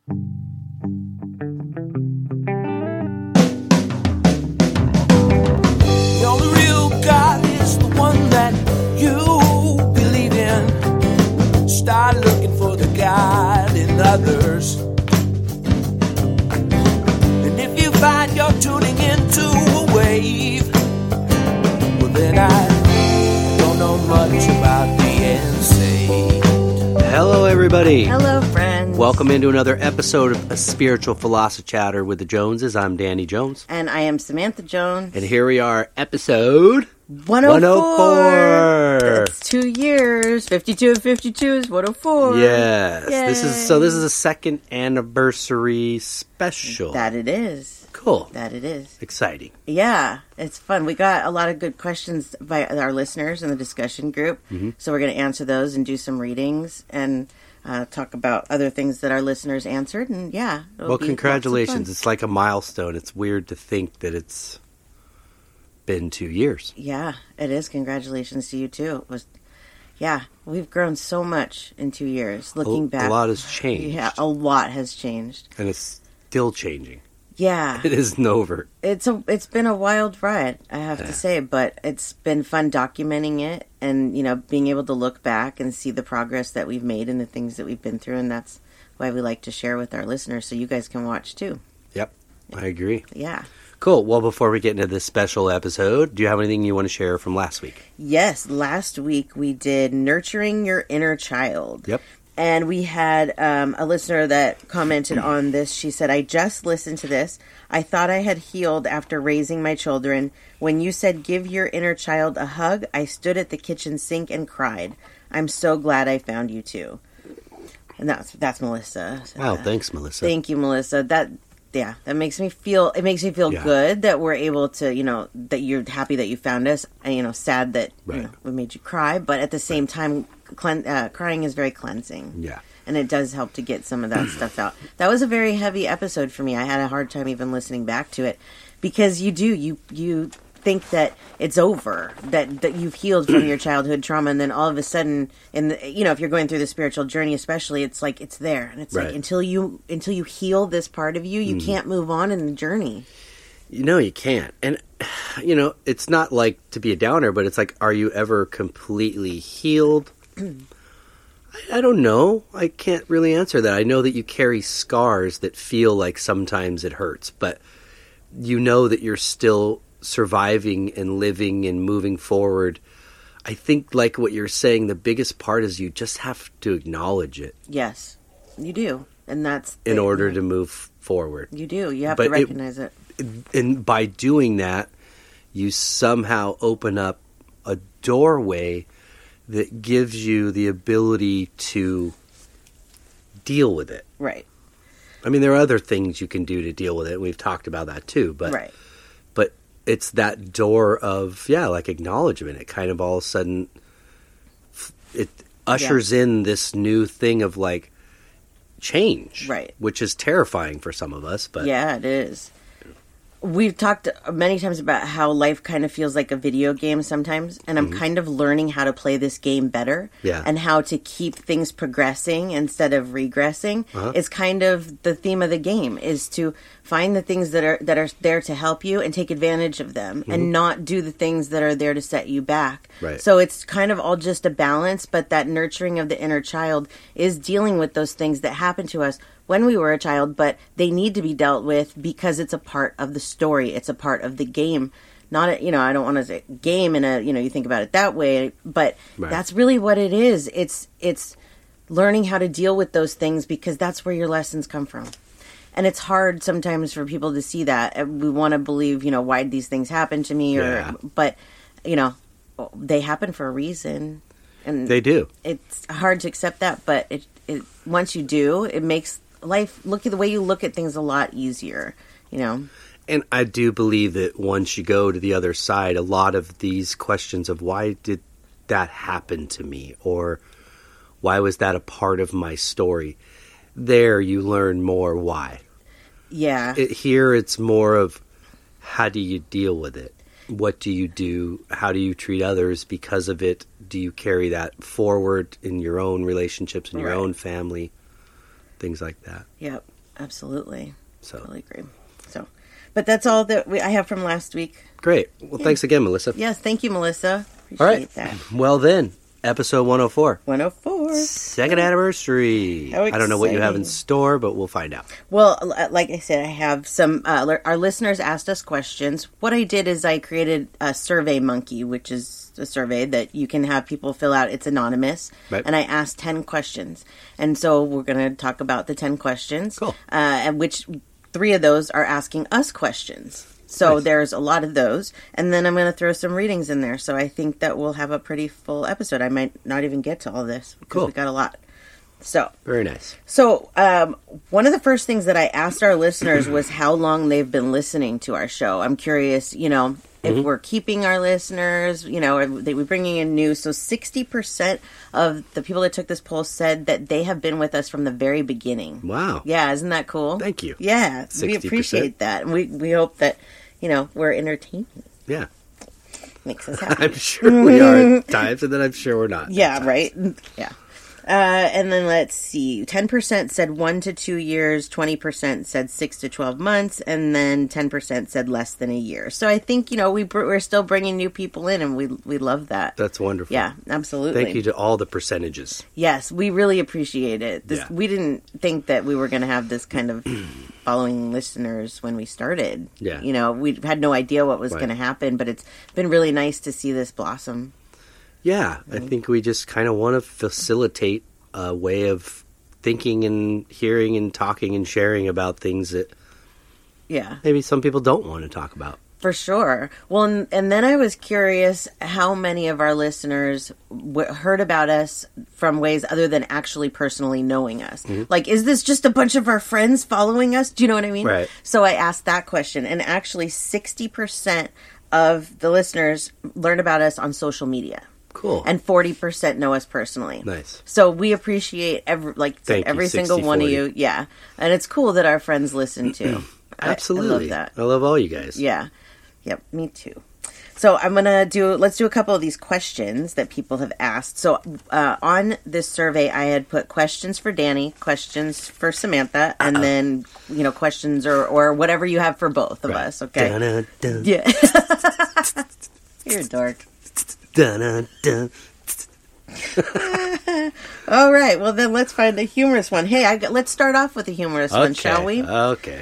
The only real God is the one that you believe in. Start looking for the God in others. And if you find you're tuning into a wave, well then I don't know much about being saved. Hello, everybody. Hello, friends. Welcome into another episode of A Spiritual Philosophy Chatter with the Joneses. I'm Danny Jones. And I am Samantha Jones. And here we are, episode 104. It's 2 years. 52 of 52 is 104. Yes. Yay. This is a second anniversary special. That it is. Cool. That it is. Exciting. Yeah, it's fun. We got a lot of good questions by our listeners in the discussion group. Mm-hmm. So we're going to answer those and do some readings and talk about other things that our listeners answered. And yeah. Well, congratulations. It's like a milestone. It's weird to think that it's been 2 years. Yeah, it is. Congratulations to you, too. Yeah, we've grown so much in 2 years. Looking back. A lot has changed. Yeah, a lot has changed. And it's still changing. Yeah. It isn't over. It's been a wild ride, I have to say, but it's been fun documenting it and, being able to look back and see the progress that we've made and the things that we've been through, and that's why we like to share with our listeners so you guys can watch too. Yep, I agree. Yeah. Cool. Well, before we get into this special episode, do you have anything you want to share from last week? Yes, last week we did Nurturing Your Inner Child. Yep. And we had a listener that commented on this. She said, I just listened to this. I thought I had healed after raising my children. When you said give your inner child a hug, I stood at the kitchen sink and cried. I'm so glad I found you too. And that's Melissa. Wow, thanks, Melissa. Thank you, Melissa. That makes me feel good that we're able to, that you're happy that you found us. And, sad that we made you cry. But at the same time, crying is very cleansing. Yeah. And it does help to get some of that stuff out. That was a very heavy episode for me. I had a hard time even listening back to it because you think that it's over, that you've healed from your childhood trauma, and then all of a sudden, if you're going through the spiritual journey, especially, it's like it's there, and it's like until you heal this part of you, you can't move on in the journey. You can't, and it's not like to be a downer, but it's like, are you ever completely healed? I don't know. I can't really answer that. I know that you carry scars that feel like sometimes it hurts, but you know that you're still surviving and living and moving forward. I think, like what you're saying, the biggest part is you just have to acknowledge it. Yes, you do. And that's in order to move forward. You do. You have to recognize it. And by doing that, you somehow open up a doorway that gives you the ability to deal with it. Right. I mean, there are other things you can do to deal with it. We've talked about that too. But it's that door of, acknowledgement. It kind of all of a sudden, it ushers in this new thing of change. Right. Which is terrifying for some of us. But yeah, it is. We've talked many times about how life kind of feels like a video game sometimes, and I'm kind of learning how to play this game better, and how to keep things progressing instead of regressing. Is kind of the theme of the game, is to find the things that are there to help you and take advantage of them, and not do the things that are there to set you back. Right. So it's kind of all just a balance, but that nurturing of the inner child is dealing with those things that happen to us when we were a child, but they need to be dealt with because it's a part of the story. It's a part of the game. Not, I don't want to say game in a, you think about it that way, but that's really what it is. It's learning how to deal with those things because that's where your lessons come from. And it's hard sometimes for people to see that. We want to believe, why did these things happen to me? But, they happen for a reason. And they do. It's hard to accept that, but it once you do, it makes life, the way you look at things a lot easier, And I do believe that once you go to the other side, a lot of these questions of why did that happen to me, or why was that a part of my story, there you learn more why. Yeah. Here it's more of how do you deal with it? What do you do? How do you treat others because of it? Do you carry that forward in your own relationships, in your own family? Things like that. Yep. Absolutely. So Totally agree. So, but that's all that I have from last week. great. Well, thanks again, Melissa. Yes, thank you, Melissa. Appreciate All right. that. Well then, episode 104. 104. Second anniversary. How I don't know what you have in exciting. store, but we'll find out. Well, like I said, I have some. Our listeners asked us questions. What I did is I created a Survey Monkey, which is a survey that you can have people fill out. It's anonymous, Right. and I asked 10 questions. And so we're going to talk about the 10 questions. Cool. And which 3 of those are asking us questions. So Nice. there's a lot of those, and then I'm going to throw some readings in there. So I think that we'll have a pretty full episode. I might not even get to all this because Cool. we got a lot. So. Very nice. So, one of the first things that I asked our listeners was how long they've been listening to our show. I'm curious, if we're keeping our listeners, are we bringing in new? So 60% of the people that took this poll said that they have been with us from the very beginning. Wow. Yeah, isn't that cool? Thank you. Yeah, we 60%. appreciate that. And we hope that, we're entertaining. Yeah. Makes us happy. I'm sure we are at times, and then I'm sure we're not. Yeah, right? Yeah. And then let's see. 10% said 1 to 2 years, 20% said 6 to 12 months, and then 10% said less than a year. So I think, we're still bringing new people in, and we love that. That's wonderful. Yeah, absolutely. Thank you to all the percentages. Yes, we really appreciate it. Yeah. We didn't think that we were going to have this kind of following listeners when we started. Yeah. We had no idea what was Right. going to happen, but it's been really nice to see this blossom. Yeah, I think we just kind of want to facilitate a way of thinking and hearing and talking and sharing about things that Yeah. maybe some people don't want to talk about. For sure. Well, and then I was curious how many of our listeners heard about us from ways other than actually personally knowing us. Like, is this just a bunch of our friends following us? Do you know what I mean? Right. So I asked that question, and actually 60% of the listeners learned about us on social media. Cool. And 40% know us personally. Nice. So we appreciate Thank every you, single one of 60-40. you. Yeah. And it's cool that our friends listen too. Absolutely. I love that. I love all you guys. Yeah. Yep, me too. So let's do a couple of these questions that people have asked. So on this survey, I had put questions for Danny, questions for Samantha, and then, questions or whatever you have for both of us. Okay. Dun-dun-dun. Yeah. You're a dork. Dun-dun-dun. All right. Well, then let's find a humorous one. Hey, let's start off with a humorous one, shall we? Okay.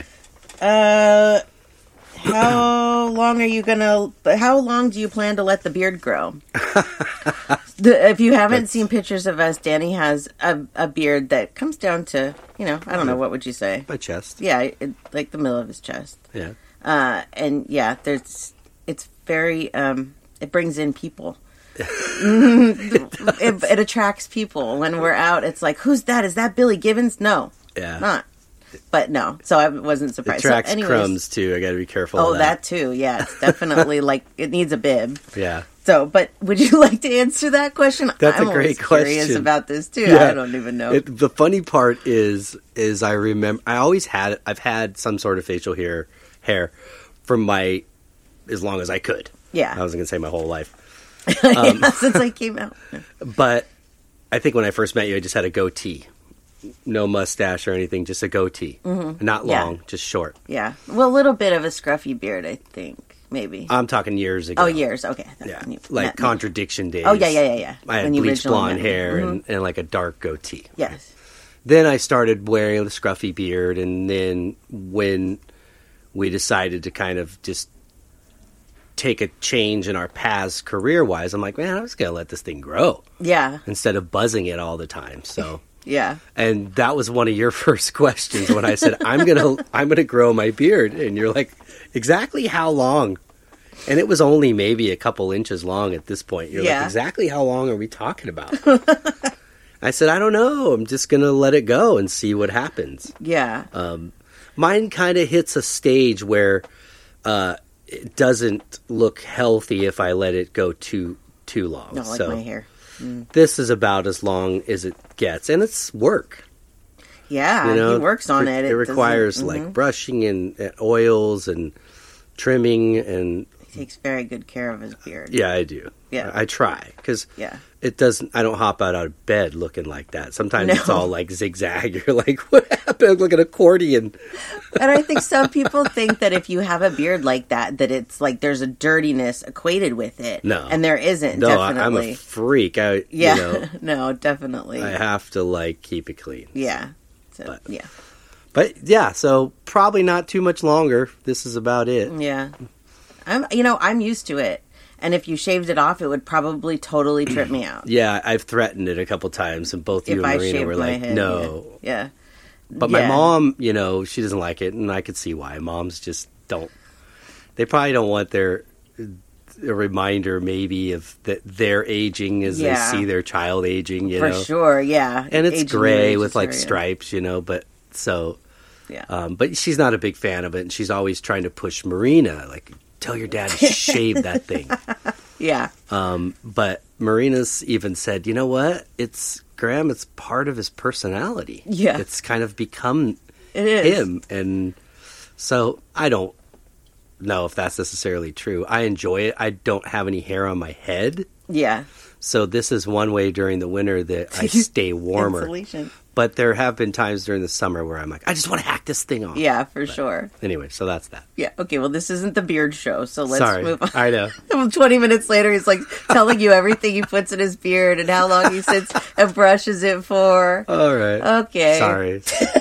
How long do you plan to let the beard grow? If you haven't seen pictures of us, Danny has a beard that comes down to, I don't know, what would you say? My chest. Yeah, like the middle of his chest. Yeah. And yeah, it's very, it brings in people. It attracts people. When we're out, it's like, who's that? Is that Billy Gibbons? No, Yeah. not. But no, so I wasn't It surprised. tracks So anyways, crumbs too. I got to be careful. Oh, of that too. Yeah, it's definitely like it needs a bib. Yeah. So, but would you like to answer that question? That's a I'm great always curious question. about this too. Yeah. I don't even know. The funny part is I remember I've had some sort of facial hair from as long as I could. Yeah. I wasn't gonna say my whole life, Yeah, since I came out. but I think when I first met you, I just had a goatee, no mustache or anything, just a goatee, not Yeah. long, just short. Yeah, well, a little bit of a scruffy beard, I think, maybe. I'm talking years ago. Oh, years. Okay. That's Yeah, when you like met me. Contradiction days. Oh, yeah. I had When you bleached originally blonde met me. hair and like a dark goatee. Yes. Then I started wearing the scruffy beard, and then when we decided to kind of just take a change in our paths career-wise, I'm like, man, I'm just going to let this thing grow Yeah. instead of buzzing it all the time. So, Yeah. and that was one of your first questions when I said, I'm going to grow my beard. And you're like, exactly how long? And it was only maybe a couple inches long at this point. You're Yeah. like, exactly how long are we talking about? I said, I don't know. I'm just going to let it go and see what happens. Yeah. Mine kind of hits a stage where it doesn't look healthy if I let it go too long. Not like so my hair. this is about as long as it gets, and it's work. Yeah. He works on it. It requires like brushing and oils and trimming, and He takes very good care of his beard. Yeah, I do. Yeah. I try, because Yeah. it doesn't, I don't hop out of bed looking like that. Sometimes it's No. all like zigzag. You're like, what happened? Like an accordion. And I think some people think that if you have a beard like that it's like there's a dirtiness equated with it. No. And there isn't, No, definitely. I'm a freak. yeah. You know, No, definitely. I have to like keep it clean. Yeah. So, But- yeah. But yeah, so probably not too much longer. This is about it. Yeah. I'm used to it. And if you shaved it off, it would probably totally trip me out. Yeah, I've threatened it a couple times, and both you If and I Marina shaved were my like, head. no. Yeah. But Yeah. my mom, she doesn't like it, and I could see why. Moms just don't. They probably don't want a reminder maybe of that they're aging as Yeah. they see their child aging, For sure, yeah. And it's Aging gray in with like ages, stripes, but so. Yeah. But she's not a big fan of it, and she's always trying to push Marina, like, tell your dad to shave that thing. Yeah. But Marina's even said, you know what? It's part of his personality. Yeah. It's kind of become It is. him. And so I don't know if that's necessarily true. I enjoy it. I don't have any hair on my head. Yeah. So this is one way during the winter that I stay warmer. Insulation. But there have been times during the summer where I'm like, I just want to hack this thing off. Yeah, for sure. Anyway, so that's that. Yeah. Okay, well, this isn't the beard show, so let's Sorry. move on. I know. 20 minutes later, he's like telling you everything he puts in his beard and how long he sits and brushes it for. All right. Okay. Sorry.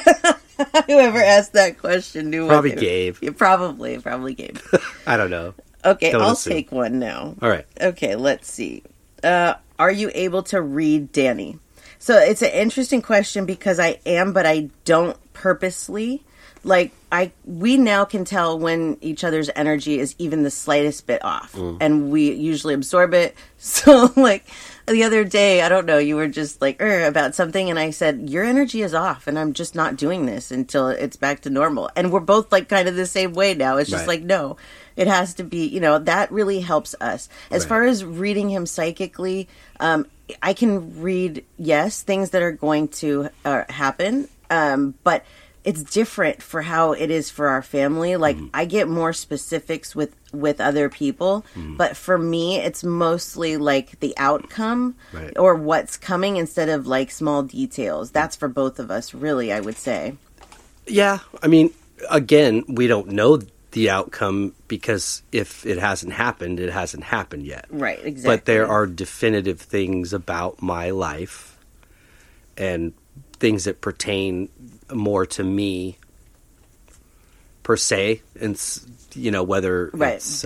Whoever asked that question knew Probably what Gabe. Yeah, probably Gabe. I don't know. Okay, Don't I'll assume. take one now. All right. Okay, let's see. Are you able to read Danny? So it's an interesting question because I am, but I don't purposely. Like, we now can tell when each other's energy is even the slightest bit off, and we usually absorb it. So, like, the other day, I don't know, you were just like, about something, and I said, your energy is off, and I'm just not doing this until it's back to normal. And we're both, like, kind of the same way now. It's just Right. like, no, it has to be, that really helps us. As Right. far as reading him psychically, I can read, yes, things that are going to happen, but it's different for how it is for our family. Like, I get more specifics with other people, but for me, it's mostly like the outcome Right. or what's coming instead of like small details. That's for both of us, really, I would say. Yeah. I mean, again, we don't know the outcome because if it hasn't happened, it hasn't happened yet. Right, exactly. But there are definitive things about my life and things that pertain more to me per se, and whether Right. it's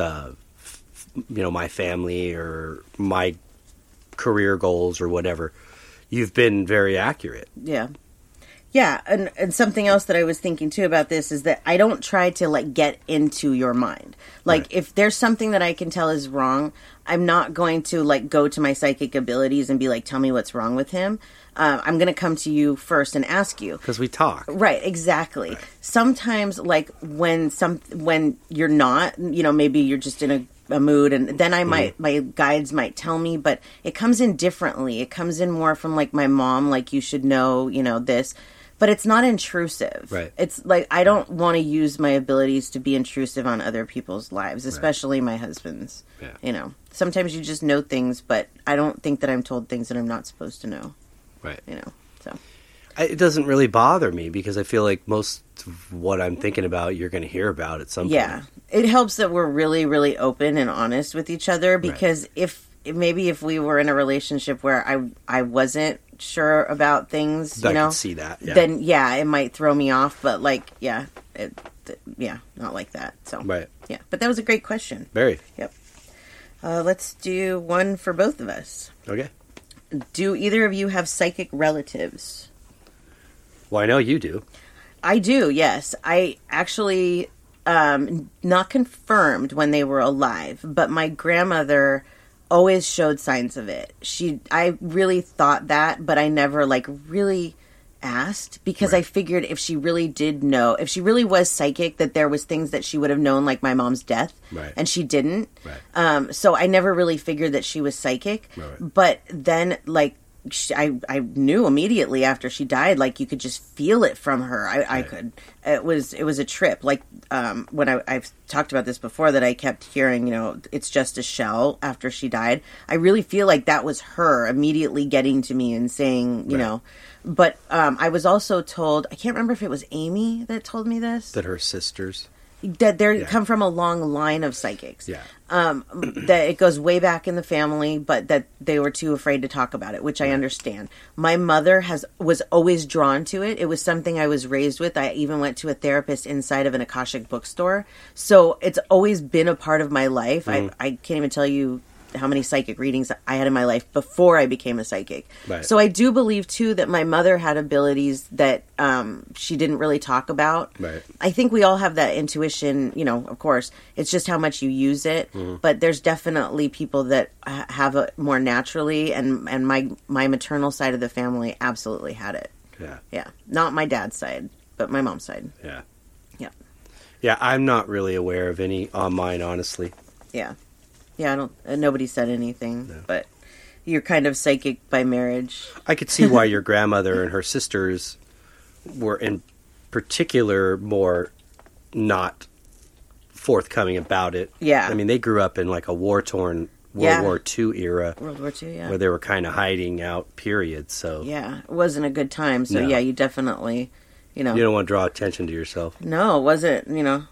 my family or my career goals or whatever. You've been very accurate. Yeah. Yeah, and something else that I was thinking too about this is that I don't try to like get into your mind. Like, Right. if there's something that I can tell is wrong, I'm not going to like go to my psychic abilities and be like, tell me what's wrong with him. I'm going to come to you first and ask you. Because we talk. Right, exactly. Sometimes, like when you're not, maybe you're just in a mood, and then my guides might tell me, but it comes in differently. It comes in more from like my mom, like you should know, this, but it's not intrusive. Right. It's like I don't want to use my abilities to be intrusive on other people's lives, especially my husband's. Yeah. Sometimes you just know things, but I don't think that I'm told things that I'm not supposed to know. Right. So. It doesn't really bother me because I feel like most of what I'm thinking about, you're going to hear about at some point. Yeah. It helps that we're really, really open and honest with each other because if we were in a relationship where I wasn't sure about things, I can see that. Yeah. then it might throw me off. But like, not like that. So, Right. yeah. But that was a great question. Very. Yep. Let's do one for both of us. Okay. Do either of you have psychic relatives? Well, I know you do. I do, yes. I actually, not confirmed when they were alive, but my grandmother always showed signs of it. I really thought that, but I never, really asked because I figured if she really did know, if she really was psychic, that there was things that she would have known, like my mom's death, Right. and she didn't. Right. So I never really figured that she was psychic. Right. But then, I knew immediately after she died, like you could just feel it from her. I could. It was a trip. Like when I've talked about this before, that I kept hearing, it's just a shell after she died. I really feel like that was her immediately getting to me and saying, you know. But I was also told, I can't remember if it was Amy that told me this, That her sisters. that they come from a long line of psychics. Yeah. That it goes way back in the family, but that they were too afraid to talk about it, which I understand. My mother was always drawn to it. It was something I was raised with. I even went to a therapist inside of an Akashic bookstore. So it's always been a part of my life. I can't even tell you how many psychic readings I had in my life before I became a psychic. Right. So I do believe too that my mother had abilities that she didn't really talk about. Right. I think we all have that intuition, of course. It's just how much you use it. But there's definitely people that have it more naturally, and my maternal side of the family absolutely had it. Yeah. Yeah. Not my dad's side, but my mom's side. Yeah. Yeah. Yeah, I'm not really aware of any on mine, honestly. Yeah. Yeah, I don't. Nobody said anything, but you're kind of psychic by marriage. I could see why your grandmother and her sisters were in particular more not forthcoming about it. Yeah. I mean, they grew up in like a war-torn World War II era. World War II, yeah. Where they were kind of hiding out, period. So Yeah, it wasn't a good time. So, No. yeah, you definitely, you don't want to draw attention to yourself. No, it wasn't,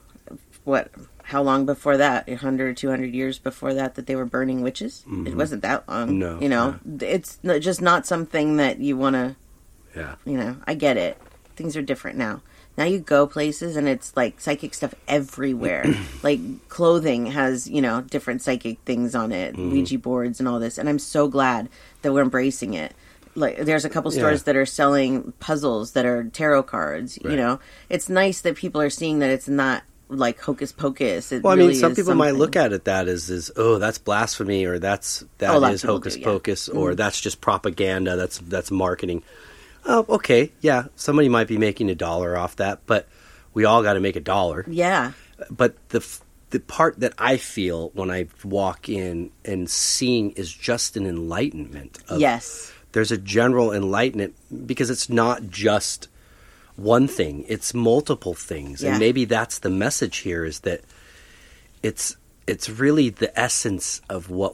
how long before that? 100 or 200 years before that they were burning witches? It wasn't that long. No. It's just not something that you want to, Yeah. I get it. Things are different now. Now you go places and it's like psychic stuff everywhere. Like clothing has, different psychic things on it, Ouija boards and all this. And I'm so glad that we're embracing it. Like there's a couple stores that are selling puzzles that are tarot cards, Right. It's nice that people are seeing that it's not like hocus pocus. Well, really some is people might something. look at it that as that's blasphemy, or that A lot of is people hocus do, yeah. pocus, or that's just propaganda. That's marketing. Oh, okay, yeah. Somebody might be making $1 off that, but we all got to make $1. Yeah. But the part that I feel when I walk in and seeing is just an enlightenment. Yes. There's a general enlightenment because it's not just one thing, it's multiple things. Yeah. And maybe that's the message here, is that it's really the essence of what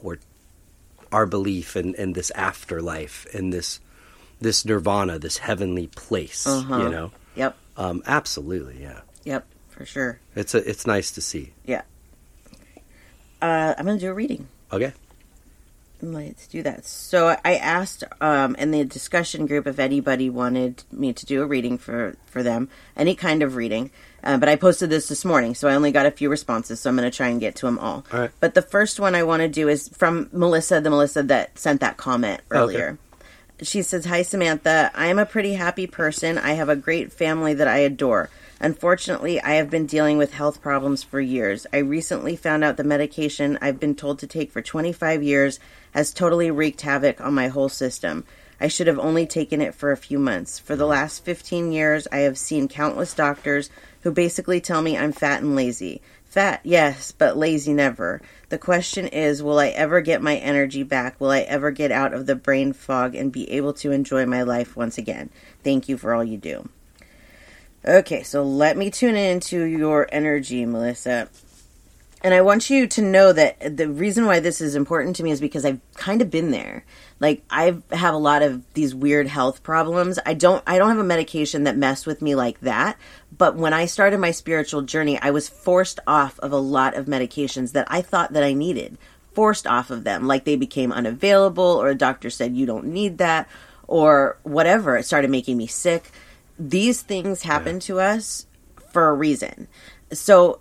our belief in this afterlife and this nirvana, this heavenly place, Yep. Absolutely, yeah. Yep, for sure. It's nice to see. Yeah. I'm going to do a reading. Okay. Let's do that. So I asked in the discussion group if anybody wanted me to do a reading for them, any kind of reading. But I posted this morning, so I only got a few responses, so I'm going to try and get to them all. All right. But the first one I want to do is from Melissa, the Melissa that sent that comment earlier. Okay. She says, "Hi, Samantha. I am a pretty happy person. I have a great family that I adore. Unfortunately, I have been dealing with health problems for years. I recently found out the medication I've been told to take for 25 years has totally wreaked havoc on my whole system. I should have only taken it for a few months. For the last 15 years, I have seen countless doctors who basically tell me I'm fat and lazy. Fat, yes, but lazy never. The question is, will I ever get my energy back? Will I ever get out of the brain fog and be able to enjoy my life once again? Thank you for all you do." Okay, so let me tune into your energy, Melissa. And I want you to know that the reason why this is important to me is because I've kind of been there. Like, I have a lot of these weird health problems. I don't have a medication that messed with me like that. But when I started my spiritual journey, I was forced off of a lot of medications that I thought that I needed. Forced off of them. Like they became unavailable, or a doctor said, you don't need that, or whatever. It started making me sick. These things happen to us for a reason. So,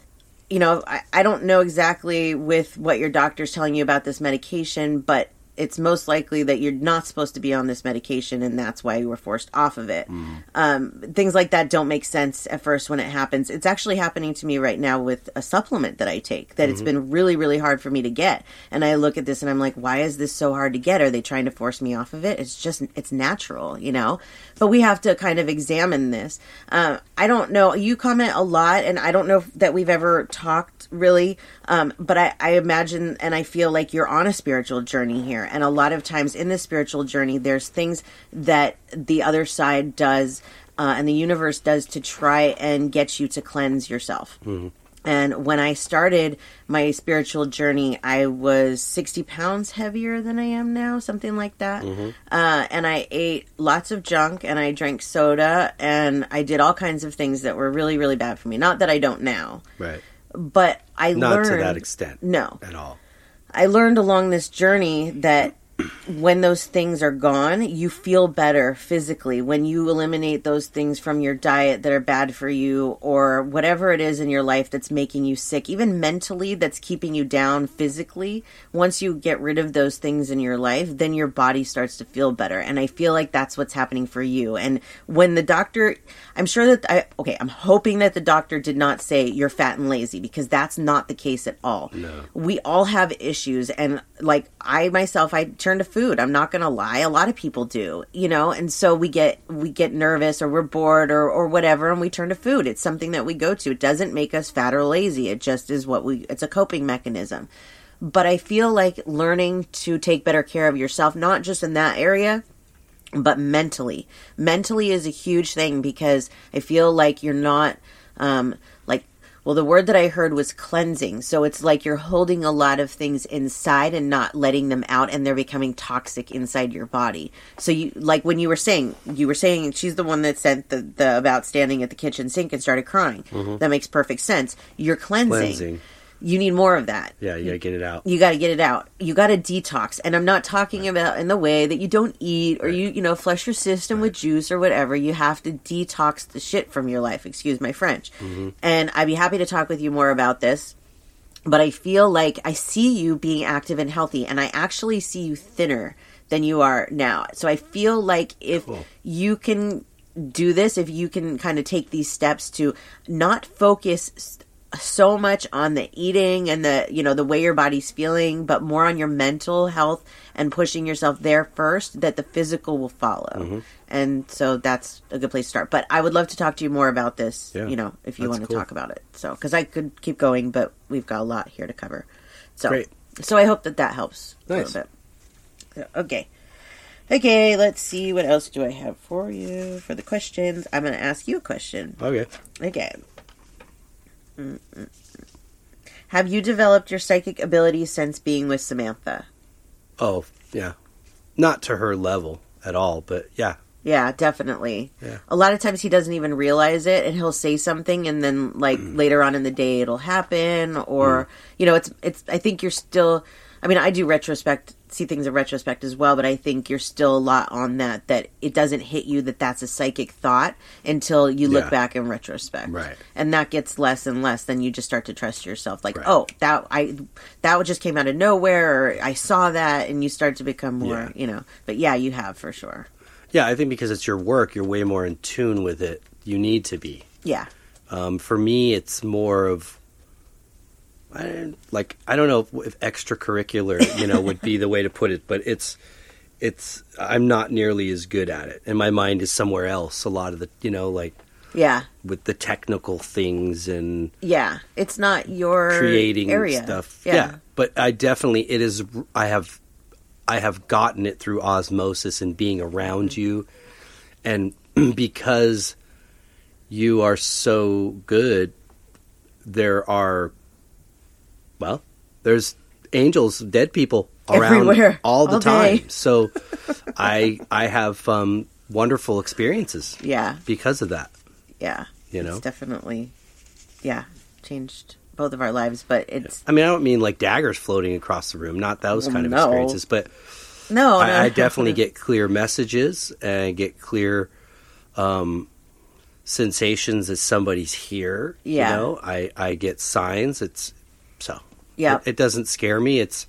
I don't know exactly with what your doctor's telling you about this medication, but it's most likely that you're not supposed to be on this medication, and that's why you were forced off of it. Things like that don't make sense at first when it happens. It's actually happening to me right now with a supplement that I take, that it's been really, really hard for me to get. And I look at this and I'm like, why is this so hard to get? Are they trying to force me off of it? It's natural, But we have to kind of examine this. I don't know. You comment a lot, and I don't know that we've ever talked really, but I imagine and I feel like you're on a spiritual journey here. there. And a lot of times in the spiritual journey, there's things that the other side does and the universe does to try and get you to cleanse yourself. Mm-hmm. And when I started my spiritual journey, I was 60 pounds heavier than I am now, something like that. Mm-hmm. And I ate lots of junk, and I drank soda, and I did all kinds of things that were really, really bad for me. Not that I don't now. Right. But I learned... Not to that extent. No. At all. I learned along this journey that when those things are gone, you feel better physically. When you eliminate those things from your diet that are bad for you, or whatever it is in your life that's making you sick, even mentally that's keeping you down physically, once you get rid of those things in your life, then your body starts to feel better. And I feel like that's what's happening for you. And when the doctor, I'm hoping that the doctor did not say you're fat and lazy, because that's not the case at all. No. We all have issues, and like I turn to food. I'm not going to lie. A lot of people do, and so we get nervous, or we're bored, or whatever, and we turn to food. It's something that we go to. It doesn't make us fat or lazy. It just is it's a coping mechanism. But I feel like learning to take better care of yourself, not just in that area, but mentally. Mentally is a huge thing, because I feel like you're not, the word that I heard was cleansing. So it's like you're holding a lot of things inside and not letting them out, and they're becoming toxic inside your body. So you, like when you were saying she's the one that said the about standing at the kitchen sink and started crying. Mm-hmm. That makes perfect sense. You're cleansing. You need more of that. Yeah, you gotta get it out. You gotta get it out. You gotta detox. And I'm not talking about in the way that you don't eat, or you flush your system with juice or whatever. You have to detox the shit from your life. Excuse my French. Mm-hmm. And I'd be happy to talk with you more about this. But I feel like I see you being active and healthy, and I actually see you thinner than you are now. So I feel like if you can do this, if you can kind of take these steps to not focus so much on the eating and the way your body's feeling, but more on your mental health and pushing yourself there first, that the physical will follow. Mm-hmm. And so that's a good place to start. But I would love to talk to you more about this, if you want to talk about it. So, because I could keep going, but we've got a lot here to cover. So, great. So I hope that helps nice. A little bit. Okay, let's see. What else do I have for you for the questions? I'm going to ask you a question. Okay. Have you developed your psychic abilities since being with Samantha? Oh, yeah. Not to her level at all, but yeah. Yeah, definitely. Yeah. A lot of times he doesn't even realize it, and he'll say something, and then later on in the day it'll happen, or it's I think you're still, I do see things in retrospect as well, but I think you're still a lot on that it doesn't hit you that that's a psychic thought until you look back in retrospect. Right. And that gets less and less. Then you just start to trust yourself. That just came out of nowhere, or I saw that, and you start to become more, But yeah, you have for sure. Yeah, I think because it's your work, you're way more in tune with it. You need to be. Yeah. For me, it's more of, I don't know if extracurricular, would be the way to put it, but it's I'm not nearly as good at it, and my mind is somewhere else. A lot of the, with the technical things and it's not your creating area. Stuff. Yeah, but I definitely I have gotten it through osmosis and being around you, and because you are so good, there's angels, dead people around everywhere, all the time. Day. So I have wonderful experiences. Yeah. Because of that. Yeah. It's definitely changed both of our lives, but it's I don't mean like daggers floating across the room, not those kind of experiences, but no. I definitely get clear messages and get clear sensations that somebody's here. Yeah. I get signs. Yeah. It doesn't scare me. This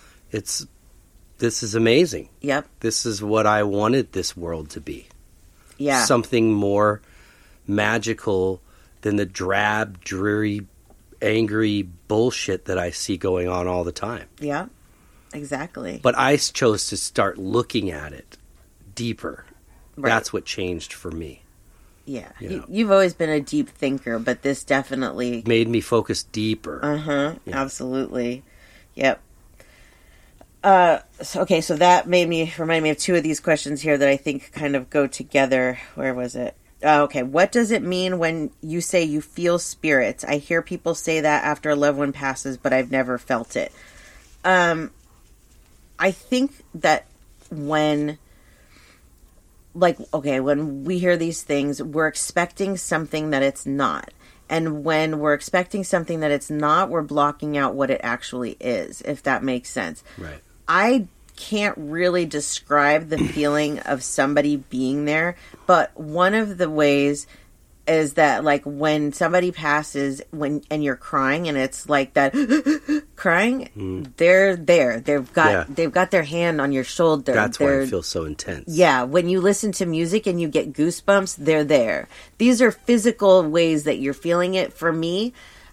is amazing. Yep. This is what I wanted this world to be. Yeah. Something more magical than the drab, dreary, angry bullshit that I see going on all the time. Yeah. Exactly. But I chose to start looking at it deeper. Right. That's what changed for me. Yeah. You've always been a deep thinker, but this definitely made me focus deeper. Yeah. Absolutely. Yep. So that remind me of two of these questions here that I think kind of go together. Where was it? Okay. What does it mean when you say you feel spirits? I hear people say that after a loved one passes, but I've never felt it. I think that when we hear these things, we're expecting something that it's not. And when we're expecting something that it's not, we're blocking out what it actually is, if that makes sense. Right. I can't really describe the feeling of somebody being there, but one of the ways is that, like, when somebody passes, and you're crying, and it's like that crying, they're there. They've got their hand on your shoulder. That's why it feels so intense. Yeah, when you listen to music and you get goosebumps, they're there. These are physical ways that you're feeling it. For me,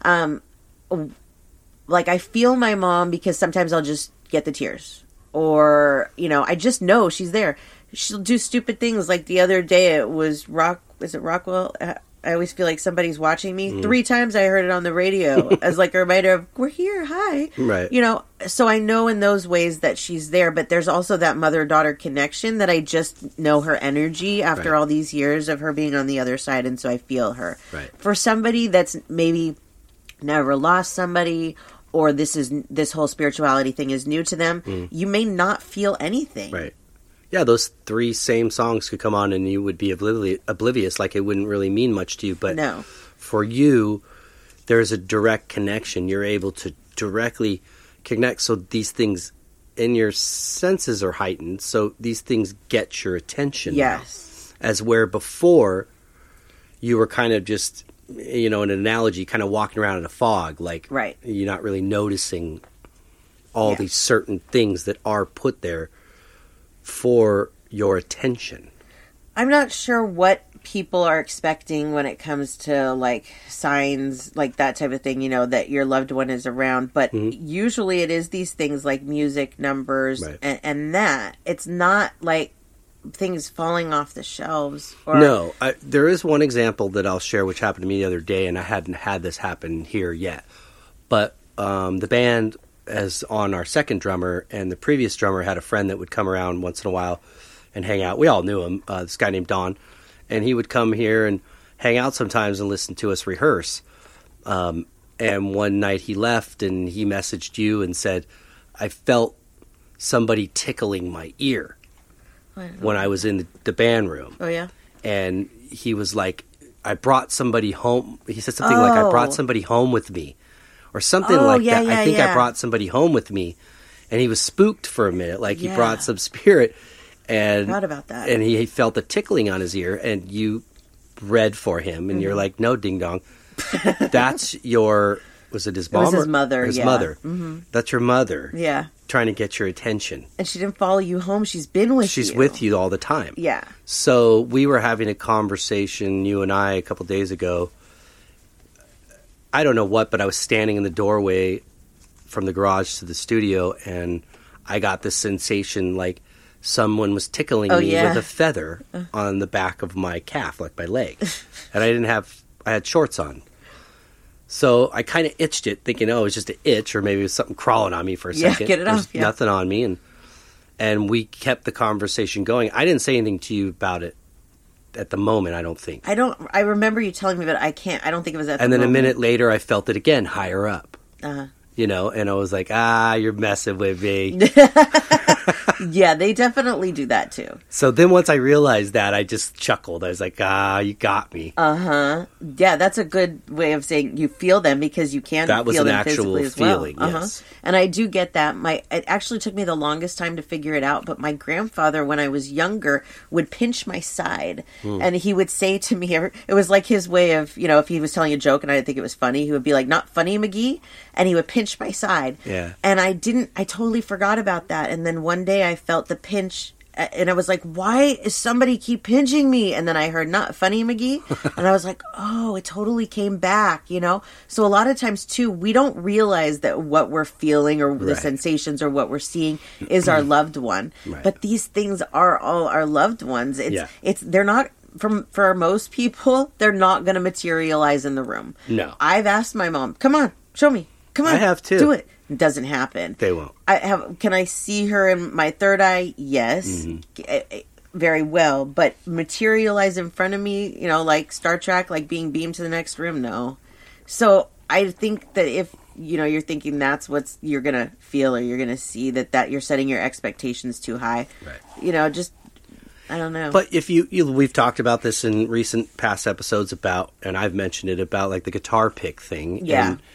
like, I feel my mom because sometimes I'll just get the tears, or I just know she's there. She'll do stupid things. Like the other day, it was Rockwell? I always feel like somebody's watching me. 3 times I heard it on the radio as like a reminder of, we're here, hi. Right. So I know in those ways that she's there, but there's also that mother-daughter connection that I just know her energy after all these years of her being on the other side, and so I feel her. Right. For somebody that's maybe never lost somebody, or this whole spirituality thing is new to them, you may not feel anything. Right. Yeah, those 3 same songs could come on and you would be oblivious, like it wouldn't really mean much to you. But no. For you, there's a direct connection. You're able to directly connect. So these things in your senses are heightened. So these things get your attention. Yes. Now. As where before you were kind of just, an analogy, kind of walking around in a fog. Like you're not really noticing all these certain things that are put there for your attention. I'm not sure what people are expecting when it comes to like signs, like that type of thing, that your loved one is around. But usually it is these things like music, numbers, and that. It's not like things falling off the shelves. No, there is one example that I'll share which happened to me the other day, and I hadn't had this happen here yet. But the band as on our second drummer, and the previous drummer had a friend that would come around once in a while and hang out. We all knew him, this guy named Don, and he would come here and hang out sometimes and listen to us rehearse. And one night he left and he messaged you and said, I felt somebody tickling my ear when I was in the band room. Oh, yeah? And he was like, I brought somebody home. He said something like, I brought somebody home with me. Or something that. I think I brought somebody home with me. And he was spooked for a minute, like he brought some spirit. And I forgot about that. And he felt a tickling on his ear, and you read for him, and you're like, no, ding dong. That's was it his mom? It was his mother, His mother. Mm-hmm. That's your mother. Yeah. Trying to get your attention. And she didn't follow you home. She's been with you. She's with you all the time. Yeah. So we were having a conversation, you and I, a couple days ago. I don't know what, but I was standing in the doorway from the garage to the studio, and I got this sensation like someone was tickling me with a feather on the back of my calf, like my leg. And I had shorts on. So I kind of itched it, thinking, it was just an itch, or maybe it was something crawling on me for a second. Get it off. There's nothing on me. And we kept the conversation going. I didn't say anything to you about it at the moment, I don't think. I remember you telling me, but I don't think it was at the moment. And then a minute later, I felt it again, higher up. Uh-huh. And I was like, you're messing with me. Yeah, they definitely do that too. So then once I realized that, I just chuckled. I was like, you got me. Uh-huh. Yeah, that's a good way of saying you feel them, because you can feel them physically as well. That was an actual feeling, yes. And I do get that. It actually took me the longest time to figure it out, but my grandfather, when I was younger, would pinch my side. And he would say to me, it was like his way of, if he was telling a joke and I didn't think it was funny, he would be like, not funny, McGee? And he would pinch my side. Yeah. And I totally forgot about that. And then one day I felt the pinch, and I was like, why is somebody keep pinching me? And then I heard, not funny, McGee. And I was like, it totally came back, So a lot of times too, we don't realize that what we're feeling or the sensations or what we're seeing is our loved one. Right. But these things are all our loved ones. They're not, for most people, they're not going to materialize in the room. No. I've asked my mom, come on, show me. Come on. I have too. Do it. It doesn't happen. They won't. Can I see her in my third eye? Yes. Very well. But materialize in front of me, like Star Trek, like being beamed to the next room? No. So I think that if, you're thinking that's what you're going to feel or you're going to see, that you're setting your expectations too high. Right. Just, I don't know. But if we've talked about this in recent past episodes about, and I've mentioned it about like the guitar pick thing. Yeah. And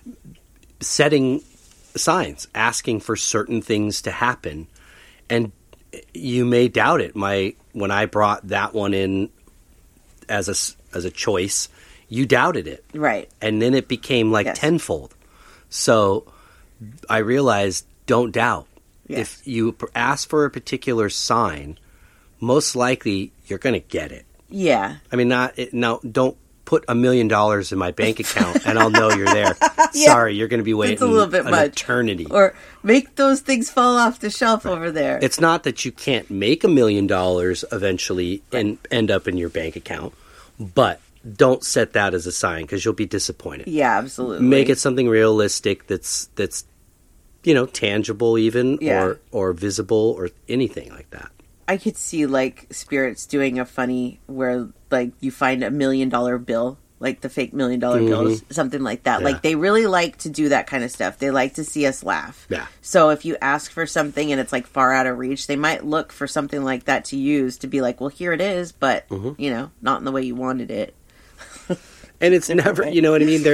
setting signs, asking for certain things to happen. And you may doubt it. When I brought that one in as a choice, you doubted it. Right. And then it became like tenfold. So I realized, don't doubt. Yes. If you ask for a particular sign, most likely you're going to get it. Yeah. I mean, don't put $1 million in my bank account and I'll know you're there. Sorry, you're going to be waiting it's a little bit an much. eternity. Or make those things fall off the shelf over there. It's not that you can't make $1 million eventually and end up in your bank account, but don't set that as a sign because you'll be disappointed. Yeah, absolutely. Make it something realistic that's tangible even or visible or anything like that. I could see like spirits doing a funny where like you find $1 million bill, like the fake $1 million bills, something like that. Yeah. Like they really like to do that kind of stuff. They like to see us laugh. Yeah. So if you ask for something and it's like far out of reach, they might look for something like that to use to be like, well, here it is, but not in the way you wanted it. And it's never, you know what I mean?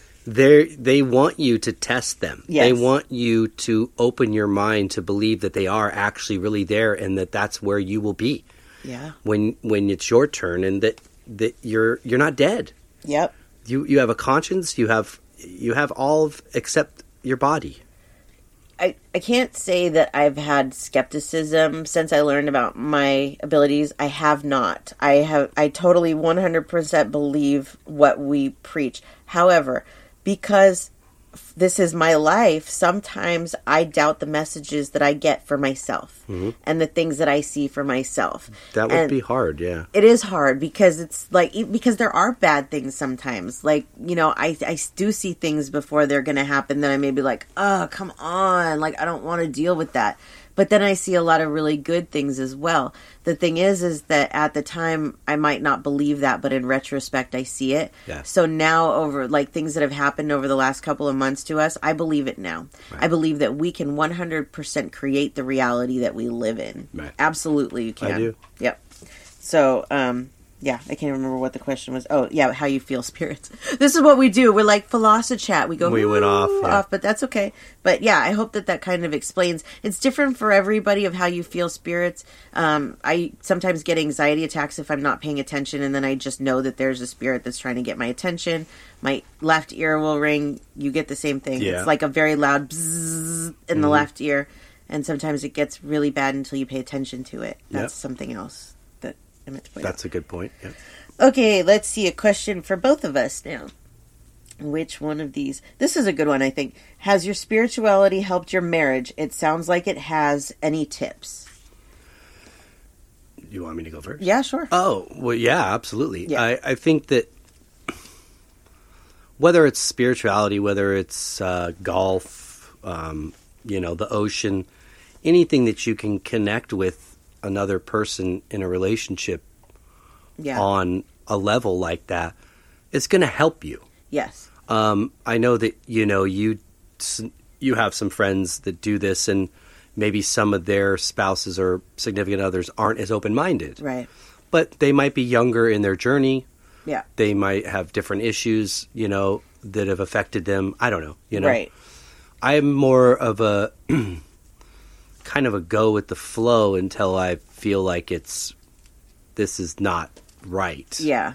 They want you to test them. Yes. They want you to open your mind to believe that they are actually really there and that that's where you will be. Yeah. When it's your turn and that you're not dead. Yep. You have a conscience, you have all except your body. I can't say that I've had skepticism since I learned about my abilities. I have not. I totally 100% believe what we preach. However, because this is my life, sometimes I doubt the messages that I get for myself and the things that I see for myself. That would be hard, yeah. It is hard because it's like, because there are bad things sometimes. Like, I do see things before they're going to happen that I may be like, oh, come on. Like, I don't want to deal with that. But then I see a lot of really good things as well. The thing is that at the time I might not believe that, but in retrospect I see it. Yeah. So now over like things that have happened over the last couple of months to us, I believe it now. Right. I believe that we can 100% create the reality that we live in. Right. Absolutely you can. I do. Yep. So, yeah, I can't remember what the question was. Oh, yeah, how you feel spirits. This is what we do. We're like Philosochat. We went off, but that's okay. But yeah, I hope that kind of explains. It's different for everybody of how you feel spirits. I sometimes get anxiety attacks if I'm not paying attention, and then I just know that there's a spirit that's trying to get my attention. My left ear will ring. You get the same thing. Yeah. It's like a very loud bzzz in the left ear, and sometimes it gets really bad until you pay attention to it. That's something else. That's a good point. Yeah. Okay, let's see a question for both of us now. Which one of these? This is a good one, I think. Has your spirituality helped your marriage? It sounds like it has. Any tips? You want me to go first? Yeah, sure. Oh, well, yeah, absolutely. Yeah. I think that whether it's spirituality, whether it's golf, the ocean, anything that you can connect with another person in a relationship on a level like that, it's going to help you. Yes. I know that, you have some friends that do this and maybe some of their spouses or significant others aren't as open-minded. Right. But they might be younger in their journey. Yeah. They might have different issues, that have affected them. I don't know, Right. I'm more of a kind of a go with the flow until I feel like this is not right. Yeah.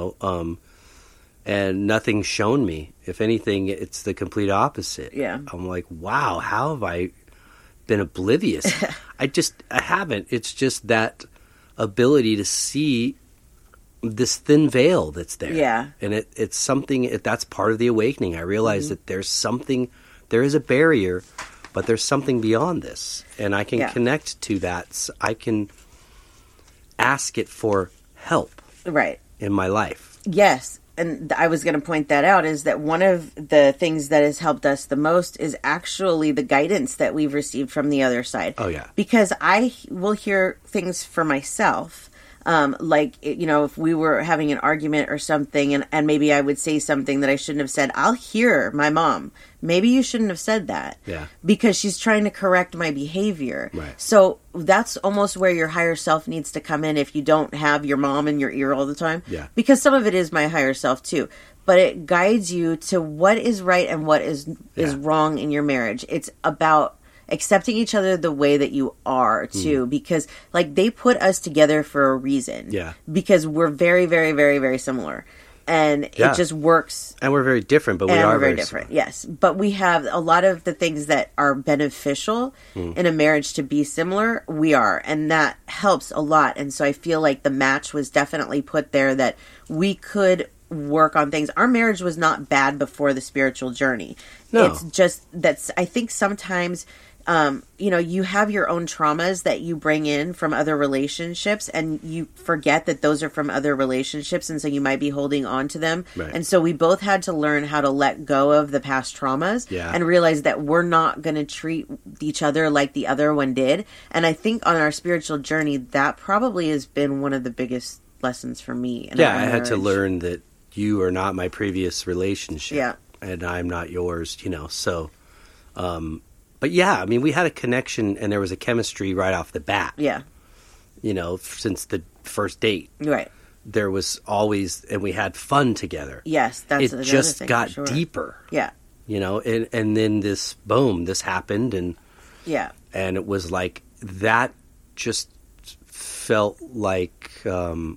And nothing's shown me. If anything, it's the complete opposite. Yeah. I'm like, wow, how have I been oblivious? I haven't. It's just that ability to see this thin veil that's there. Yeah. And it's something, that's part of the awakening. I realize that there is a barrier, but there's something beyond this. And I can connect to that. So I can ask it for help. Right. In my life. Yes. and I was going to point that out, is that one of the things that has helped us the most is actually the guidance that we've received from the other side. Oh, yeah. Because I will hear things for myself. Like, if we were having an argument or something and maybe I would say something that I shouldn't have said, I'll hear my mom. Maybe you shouldn't have said that. Yeah. Because she's trying to correct my behavior. Right. So that's almost where your higher self needs to come in if you don't have your mom in your ear all the time. Yeah. Because some of it is my higher self too. But it guides you to what is right and what is wrong in your marriage. It's about accepting each other the way that you are too, because like they put us together for a reason. Yeah. Because we're very, very, very, very similar. And it just works. And we're very different, but we are very different. similar. Yes. But we have a lot of the things that are beneficial in a marriage to be similar. We are. And that helps a lot. And so I feel like the match was definitely put there that we could work on things. Our marriage was not bad before the spiritual journey. No. It's just that's, I think sometimes, you have your own traumas that you bring in from other relationships and you forget that those are from other relationships. And so you might be holding on to them. Right. And so we both had to learn how to let go of the past traumas and realize that we're not going to treat each other like the other one did. And I think on our spiritual journey, that probably has been one of the biggest lessons for me. I had to learn that you are not my previous relationship. Yeah. And I'm not yours, so, but yeah, I mean, we had a connection and there was a chemistry right off the bat. Yeah. Since the first date. Right. There was always, and we had fun together. Yes, that's it just thing, got for sure. deeper. Yeah. And then this happened and it was like that just felt like the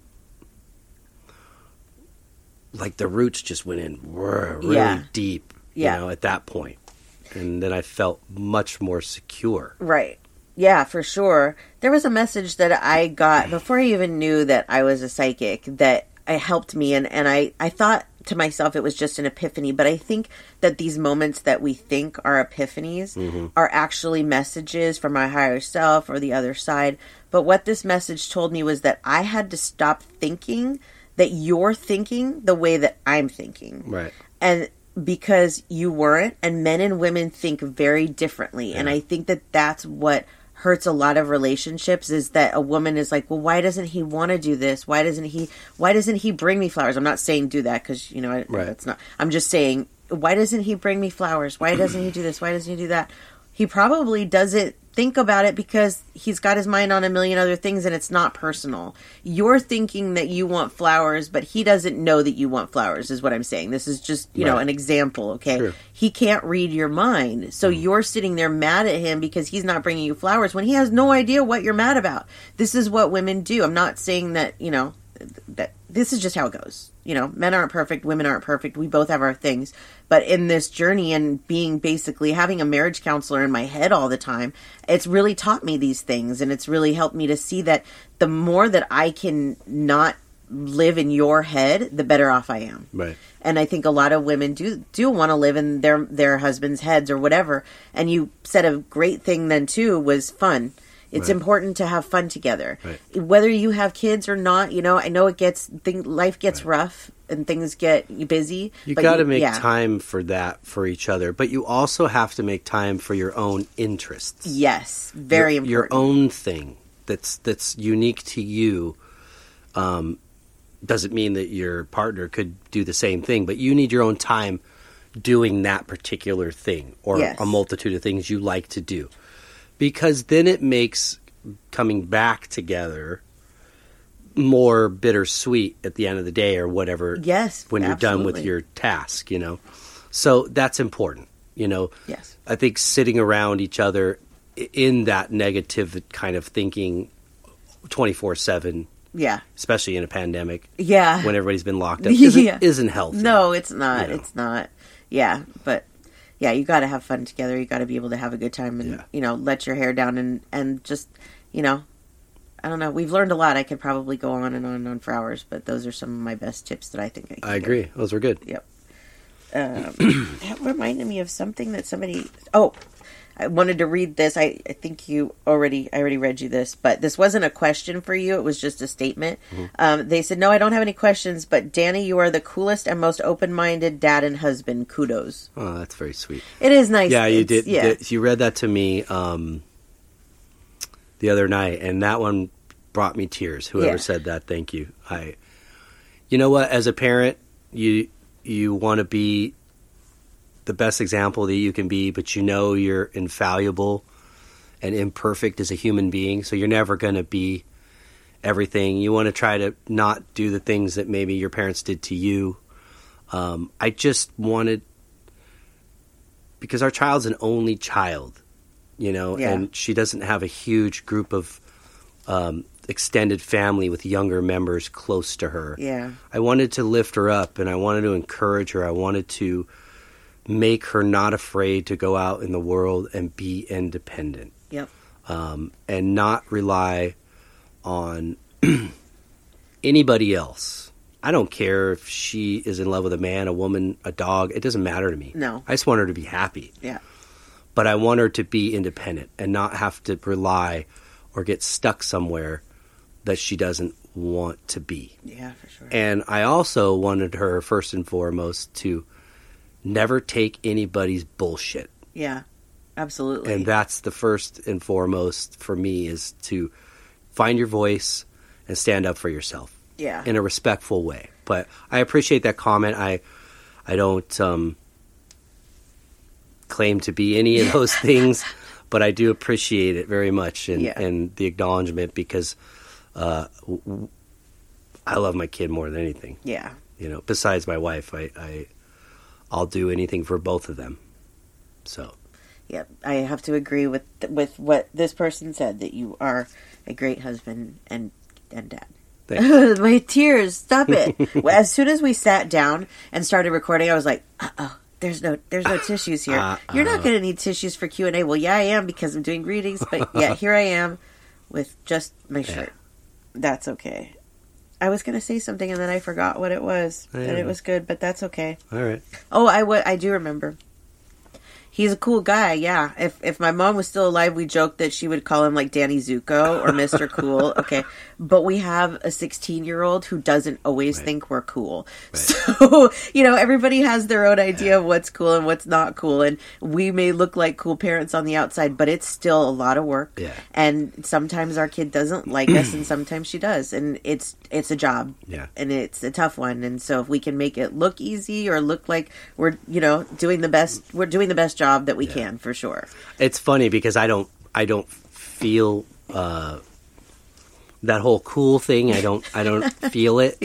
roots just went in really deep, at that point. And then I felt much more secure. Right. Yeah, for sure. There was a message that I got before I even knew that I was a psychic that helped me. And I thought to myself it was just an epiphany. But I think that these moments that we think are epiphanies are actually messages from my higher self or the other side. But what this message told me was that I had to stop thinking that you're thinking the way that I'm thinking. Right. And because you weren't, and men and women think very differently. Yeah. And I think that that's what hurts a lot of relationships, is that a woman is like, well, why doesn't he want to do this? Why doesn't he bring me flowers? I'm not saying do that because, that's not, I'm just saying, why doesn't he bring me flowers? Why doesn't he do this? Why doesn't he do that? He probably doesn't think about it because he's got his mind on a million other things and it's not personal. You're thinking that you want flowers, but he doesn't know that you want flowers, is what I'm saying. This is just, an example, okay? Sure. He can't read your mind. So you're sitting there mad at him because he's not bringing you flowers when he has no idea what you're mad about. This is what women do. I'm not saying that, that this is just how it goes. Men aren't perfect, women aren't perfect. We both have our things. But in this journey and having a marriage counselor in my head all the time, it's really taught me these things. And it's really helped me to see that the more that I can not live in your head, the better off I am. Right. And I think a lot of women do want to live in their husband's heads or whatever. And you said a great thing then too was fun. It's important to have fun together. Right. Whether you have kids or not, I know life gets rough and things get busy. You got to make time for that for each other, but you also have to make time for your own interests. Yes, very important. Your own thing that's unique to you. Doesn't mean that your partner could do the same thing, but you need your own time doing that particular thing or a multitude of things you like to do. Because then it makes coming back together more bittersweet at the end of the day or whatever. Yes, when you're done with your task, So that's important, Yes. I think sitting around each other in that negative kind of thinking 24/7. Yeah. Especially in a pandemic. Yeah. When everybody's been locked up. Isn't healthy. No, it's not. It's not. Yeah, but... Yeah, you got to have fun together. You got to be able to have a good time and, let your hair down and just, I don't know. We've learned a lot. I could probably go on and on and on for hours, but those are some of my best tips that I think I can I agree. give. Those were good. Yep. That reminded me of something that somebody... Oh, I wanted to read this. I think I already read you this, but this wasn't a question for you. It was just a statement. They said, no, I don't have any questions, but Danny, you are the coolest and most open-minded dad and husband. Kudos. Oh, that's very sweet. It is nice. Yeah, you did. Yeah. You read that to me the other night, and that one brought me tears. Whoever said that, thank you. You know what? As a parent, you want to be the best example that you can be, but you know you're infallible and imperfect as a human being, so you're never going to be everything. You want to try to not do the things that maybe your parents did to you. I just wanted, because our child's an only child, and she doesn't have a huge group of extended family with younger members close to her. Yeah. I wanted to lift her up, and I wanted to encourage her. I wanted to make her not afraid to go out in the world and be independent. Yep. And not rely on anybody else. I don't care if she is in love with a man, a woman, a dog. It doesn't matter to me. No. I just want her to be happy. Yeah. But I want her to be independent and not have to rely or get stuck somewhere that she doesn't want to be. Yeah, for sure. And I also wanted her, first and foremost, to never take anybody's bullshit. Yeah, absolutely. And that's the first and foremost for me, is to find your voice and stand up for yourself. Yeah. In a respectful way. But I appreciate that comment. I don't claim to be any of those things, but I do appreciate it very much and the acknowledgement, because I love my kid more than anything. Yeah. Besides my wife, I'll do anything for both of them. So, yeah, I have to agree with what this person said, that you are a great husband and dad. My tears, stop it. As soon as we sat down and started recording, I was like, there's no tissues here. You're not going to need tissues for Q&A. Well, yeah, I am, because I'm doing greetings, but yeah, here I am with just my shirt. That's okay. I was going to say something and then I forgot what it was, and it was good, but that's okay. All right. Oh, I do remember. He's a cool guy, yeah. If my mom was still alive, we joked that she would call him like Danny Zuko or Mr. Cool. Okay. But we have a 16-year-old who doesn't always think we're cool. Right. So, everybody has their own idea of what's cool and what's not cool. And we may look like cool parents on the outside, but it's still a lot of work. Yeah. And sometimes our kid doesn't like us and sometimes she does. And it's a job. Yeah. And it's a tough one. And so if we can make it look easy or look like we're, doing the best job that we can, for sure. It's funny because I don't feel that whole cool thing. I don't feel it.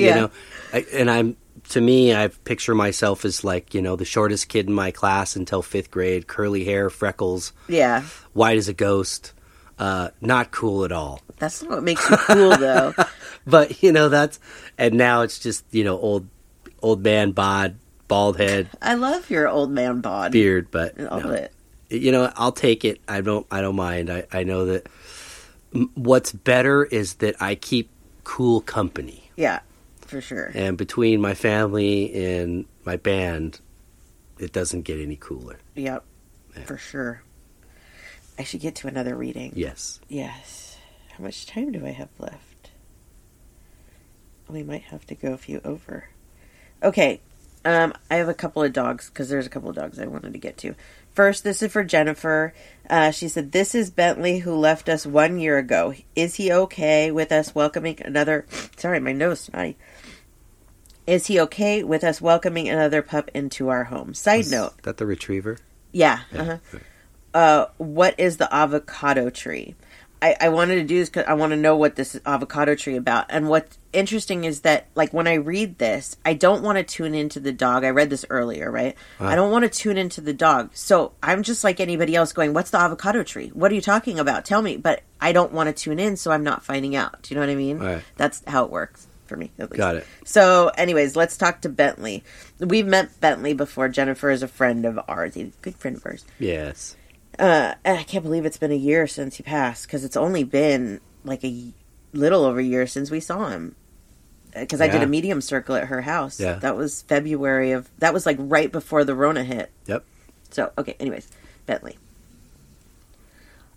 I picture myself as like, the shortest kid in my class until 5th grade, curly hair, freckles, white as a ghost, not cool at all. That's not what makes you cool, though. But and now it's just old man bod. Bald head. I love your old man bod. Beard, but it. I'll take it. I don't mind. I know that what's better is that I keep cool company. Yeah, for sure. And between my family and my band, it doesn't get any cooler. Yep, for sure. I should get to another reading. Yes. How much time do I have left? We might have to go a few over. Okay. I have a couple of dogs, because there's a couple of dogs I wanted to get to. First, this is for Jennifer. She said, this is Bentley, who left us 1 year ago. Is he okay with us welcoming another... Sorry, my nose snotty. Is he okay with us welcoming another pup into our home? Side note. Is that the retriever? Yeah. What is the avocado tree? I wanted to do this because I want to know what this avocado tree about. And what's interesting is that, like, when I read this, I don't want to tune into the dog. I read this earlier, right? I don't want to tune into the dog. So I'm just like anybody else going, what's the avocado tree? What are you talking about? Tell me. But I don't want to tune in, so I'm not finding out. Do you know what I mean? Right. That's how it works for me, at least. Got it. So anyways, let's talk to Bentley. We've met Bentley before. Jennifer is a friend of ours. He's a good friend of ours. Yes. I can't believe it's been a year since he passed, because it's only been like a little over a year since we saw him. Because I did a medium circle at her house. Yeah. That was that was like right before the Rona hit. Yep. So, okay, anyways, Bentley.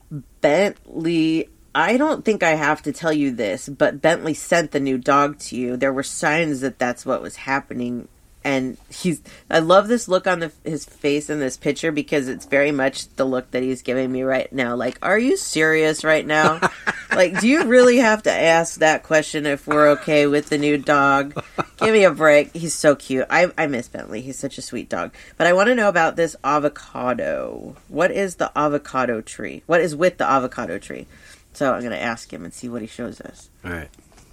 Bentley, I don't think I have to tell you this, but Bentley sent the new dog to you. There were signs that that's what was happening. And I love this look on his face in this picture because it's very much the look that he's giving me right now. Like, are you serious right now? Like, do you really have to ask that question if we're okay with the new dog? Give me a break. He's so cute. I miss Bentley. He's such a sweet dog. But I want to know about this avocado. What is the avocado tree? What is with the avocado tree? So I'm going to ask him and see what he shows us. All right.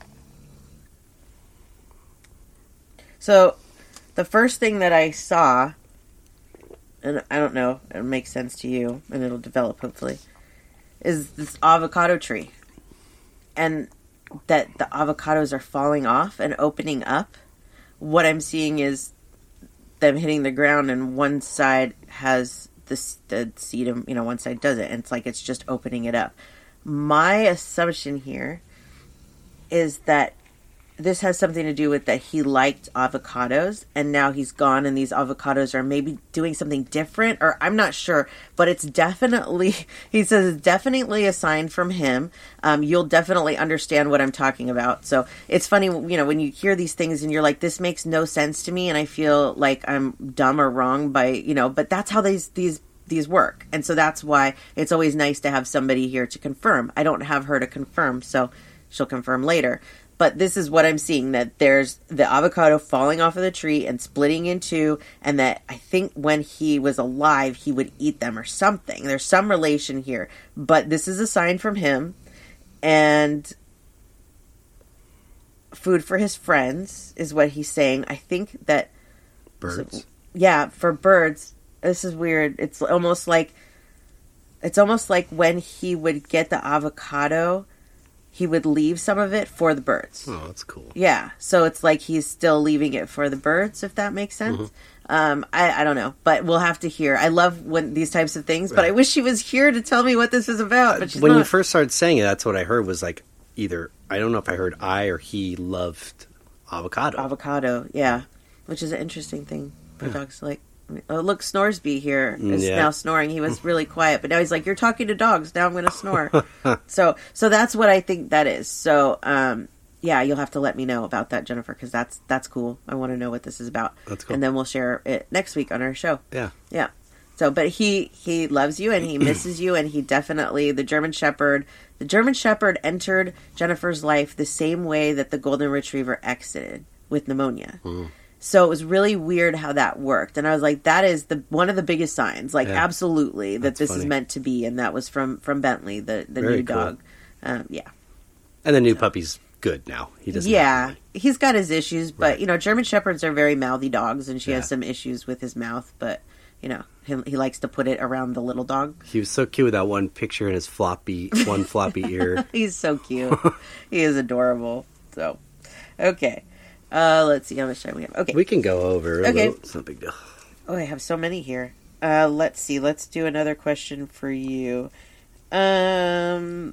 So the first thing that I saw, and I don't know, it'll make sense to you, and it'll develop hopefully, is this avocado tree. And that the avocados are falling off and opening up. What I'm seeing is them hitting the ground, and one side has the seed, and one side doesn't. And it's like it's just opening it up. My assumption here is that this has something to do with that he liked avocados, and now he's gone, and these avocados are maybe doing something different, or I'm not sure, but it's definitely, he says it's definitely a sign from him. You'll definitely understand what I'm talking about. So it's funny, when you hear these things and you're like, this makes no sense to me, and I feel like I'm dumb or wrong by, but that's how these work. And so that's why it's always nice to have somebody here to confirm. I don't have her to confirm, so she'll confirm later. But this is what I'm seeing, that there's the avocado falling off of the tree and splitting in two, and that I think when he was alive, he would eat them or something. There's some relation here. But this is a sign from him, and food for his friends is what he's saying. I think that... Birds? For birds. This is weird. It's almost like when he would get the avocado, he would leave some of it for the birds. Oh, that's cool. Yeah. So it's like he's still leaving it for the birds, if that makes sense. Mm-hmm. I don't know, but we'll have to hear. I love when these types of things, but I wish she was here to tell me what this is about. But she's when not. you first started saying it, that's what I heard was like either, I don't know if I heard I or he loved avocado. Avocado, yeah. Which is an interesting thing for dogs to like. Oh, look, Snoresby here is now snoring. He was really quiet, but now he's like, you're talking to dogs. Now I'm going to snore. So that's what I think that is. So, you'll have to let me know about that, Jennifer, because that's cool. I want to know what this is about. That's cool. And then we'll share it next week on our show. Yeah. Yeah. So, but he loves you and he misses you, and he definitely, the German Shepherd entered Jennifer's life the same way that the Golden Retriever exited, with pneumonia. Mm. So it was really weird how that worked. And I was like, that is one of the biggest signs. Like, absolutely, that this is meant to be. And that was from Bentley, the new dog. And the new puppy's good now. He doesn't have he's got his issues. But, German Shepherds are very mouthy dogs. And she has some issues with his mouth. But, he likes to put it around the little dog. He was so cute with that one picture in his one floppy ear. He's so cute. He is adorable. So, okay. Let's see how much time we have. Okay. We can go over. Okay. It's no big deal. Oh, I have so many here. Let's see. Let's do another question for you. Did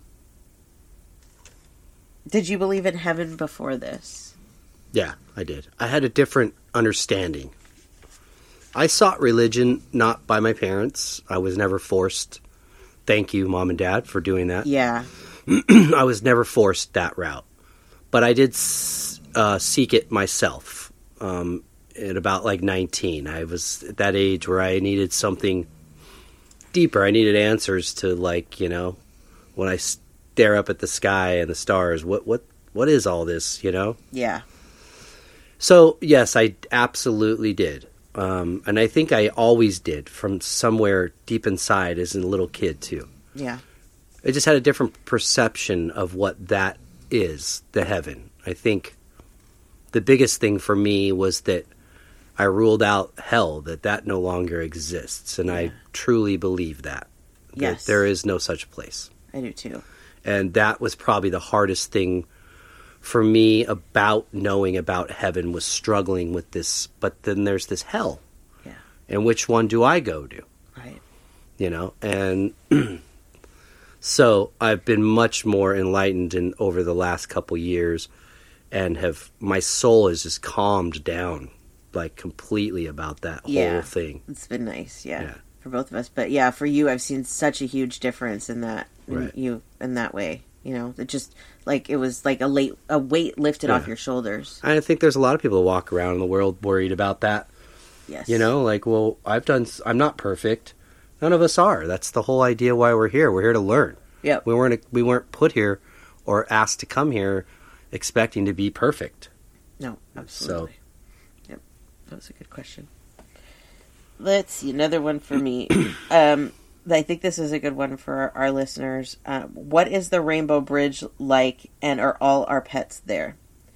you believe in heaven before this? Yeah, I did. I had a different understanding. I sought religion not by my parents. I was never forced. Thank you, Mom and Dad, for doing that. Yeah. I was never forced that route. But I did seek it myself at about like 19. I was at that age where I needed something deeper. I needed answers to, like, when I stare up at the sky and the stars, what is all this, Yeah. So, yes, I absolutely did. And I think I always did from somewhere deep inside as a little kid, too. Yeah. I just had a different perception of what that is, the heaven. I think the biggest thing for me was that I ruled out hell, that no longer exists. And I truly believe that. Yes. That there is no such place. I do too. And that was probably the hardest thing for me about knowing about heaven, was struggling with this. But then there's this hell. Yeah. And which one do I go to? Right. And so I've been much more enlightened over the last couple years, and my soul has just calmed down, like, completely about that whole thing. It's been nice, for both of us. But yeah, for you, I've seen such a huge difference in that, Right. in that way. You know, it just like, it was like a weight lifted off your shoulders. I think there's a lot of people who walk around in the world worried about that. Yes. You know, like, well, I'm not perfect. None of us are. That's the whole idea why we're here. We're here to learn. Yep. We weren't put here or asked to come here expecting to be perfect. No, absolutely. Yep. That was a good question. Let's see, another one for me. I think this is a good one for our listeners. What is the Rainbow Bridge like, and are all our pets there?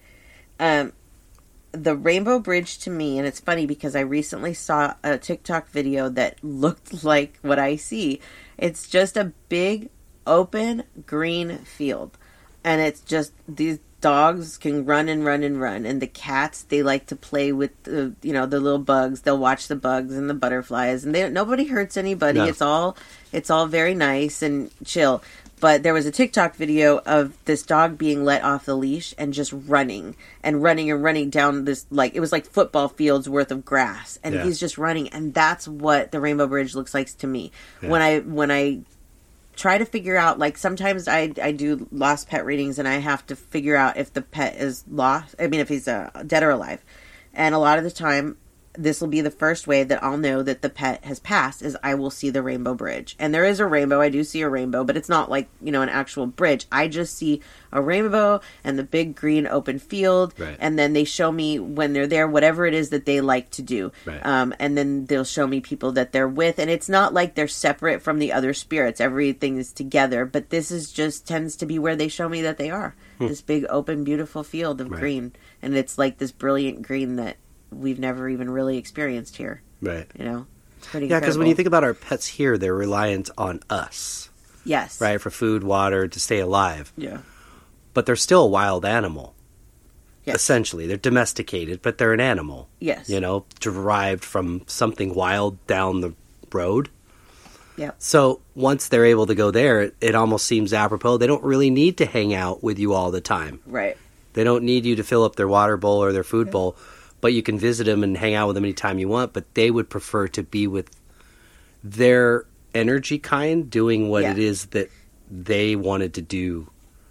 The Rainbow Bridge, to me, and it's funny because I recently saw a TikTok video that looked like what I see. It's just a big, open, green field. And it's just, these dogs can run and run and run. And the cats, they like to play with the little bugs. They'll watch the bugs and the butterflies. And nobody hurts anybody. No. It's all very nice and chill. But there was a TikTok video of this dog being let off the leash and just running and running and running down this, like, it was like football fields worth of grass. And he's just running. And that's what the Rainbow Bridge looks like to me. Yeah. When I try to figure out, like, sometimes I do lost pet readings and I have to figure out if the pet is lost. I mean, if he's dead or alive. And a lot of the time, this will be the first way that I'll know that the pet has passed, is I will see the Rainbow Bridge. And there is a rainbow. I do see a rainbow, but it's not like, an actual bridge. I just see a rainbow and the big green open field. Right. And then they show me when they're there, whatever it is that they like to do. Right. And then they'll show me people that they're with. And it's not like they're separate from the other spirits. Everything is together. But this is just tends to be where they show me that they are. This big open, beautiful field of green. And it's like this brilliant green that we've never even really experienced here. Right. It's pretty Yeah, because when incredible. you think about our pets here, they're reliant on us. Yes. Right, for food, water, to stay alive. Yeah. But they're still a wild animal. Yes. Essentially. They're domesticated, but they're an animal. Yes. Derived from something wild down the road. Yeah. So once they're able to go there, it almost seems apropos. They don't really need to hang out with you all the time. Right. They don't need you to fill up their water bowl or their food bowl. But you can visit them and hang out with them anytime you want. But they would prefer to be with their energy kind, doing what it is that they wanted to do,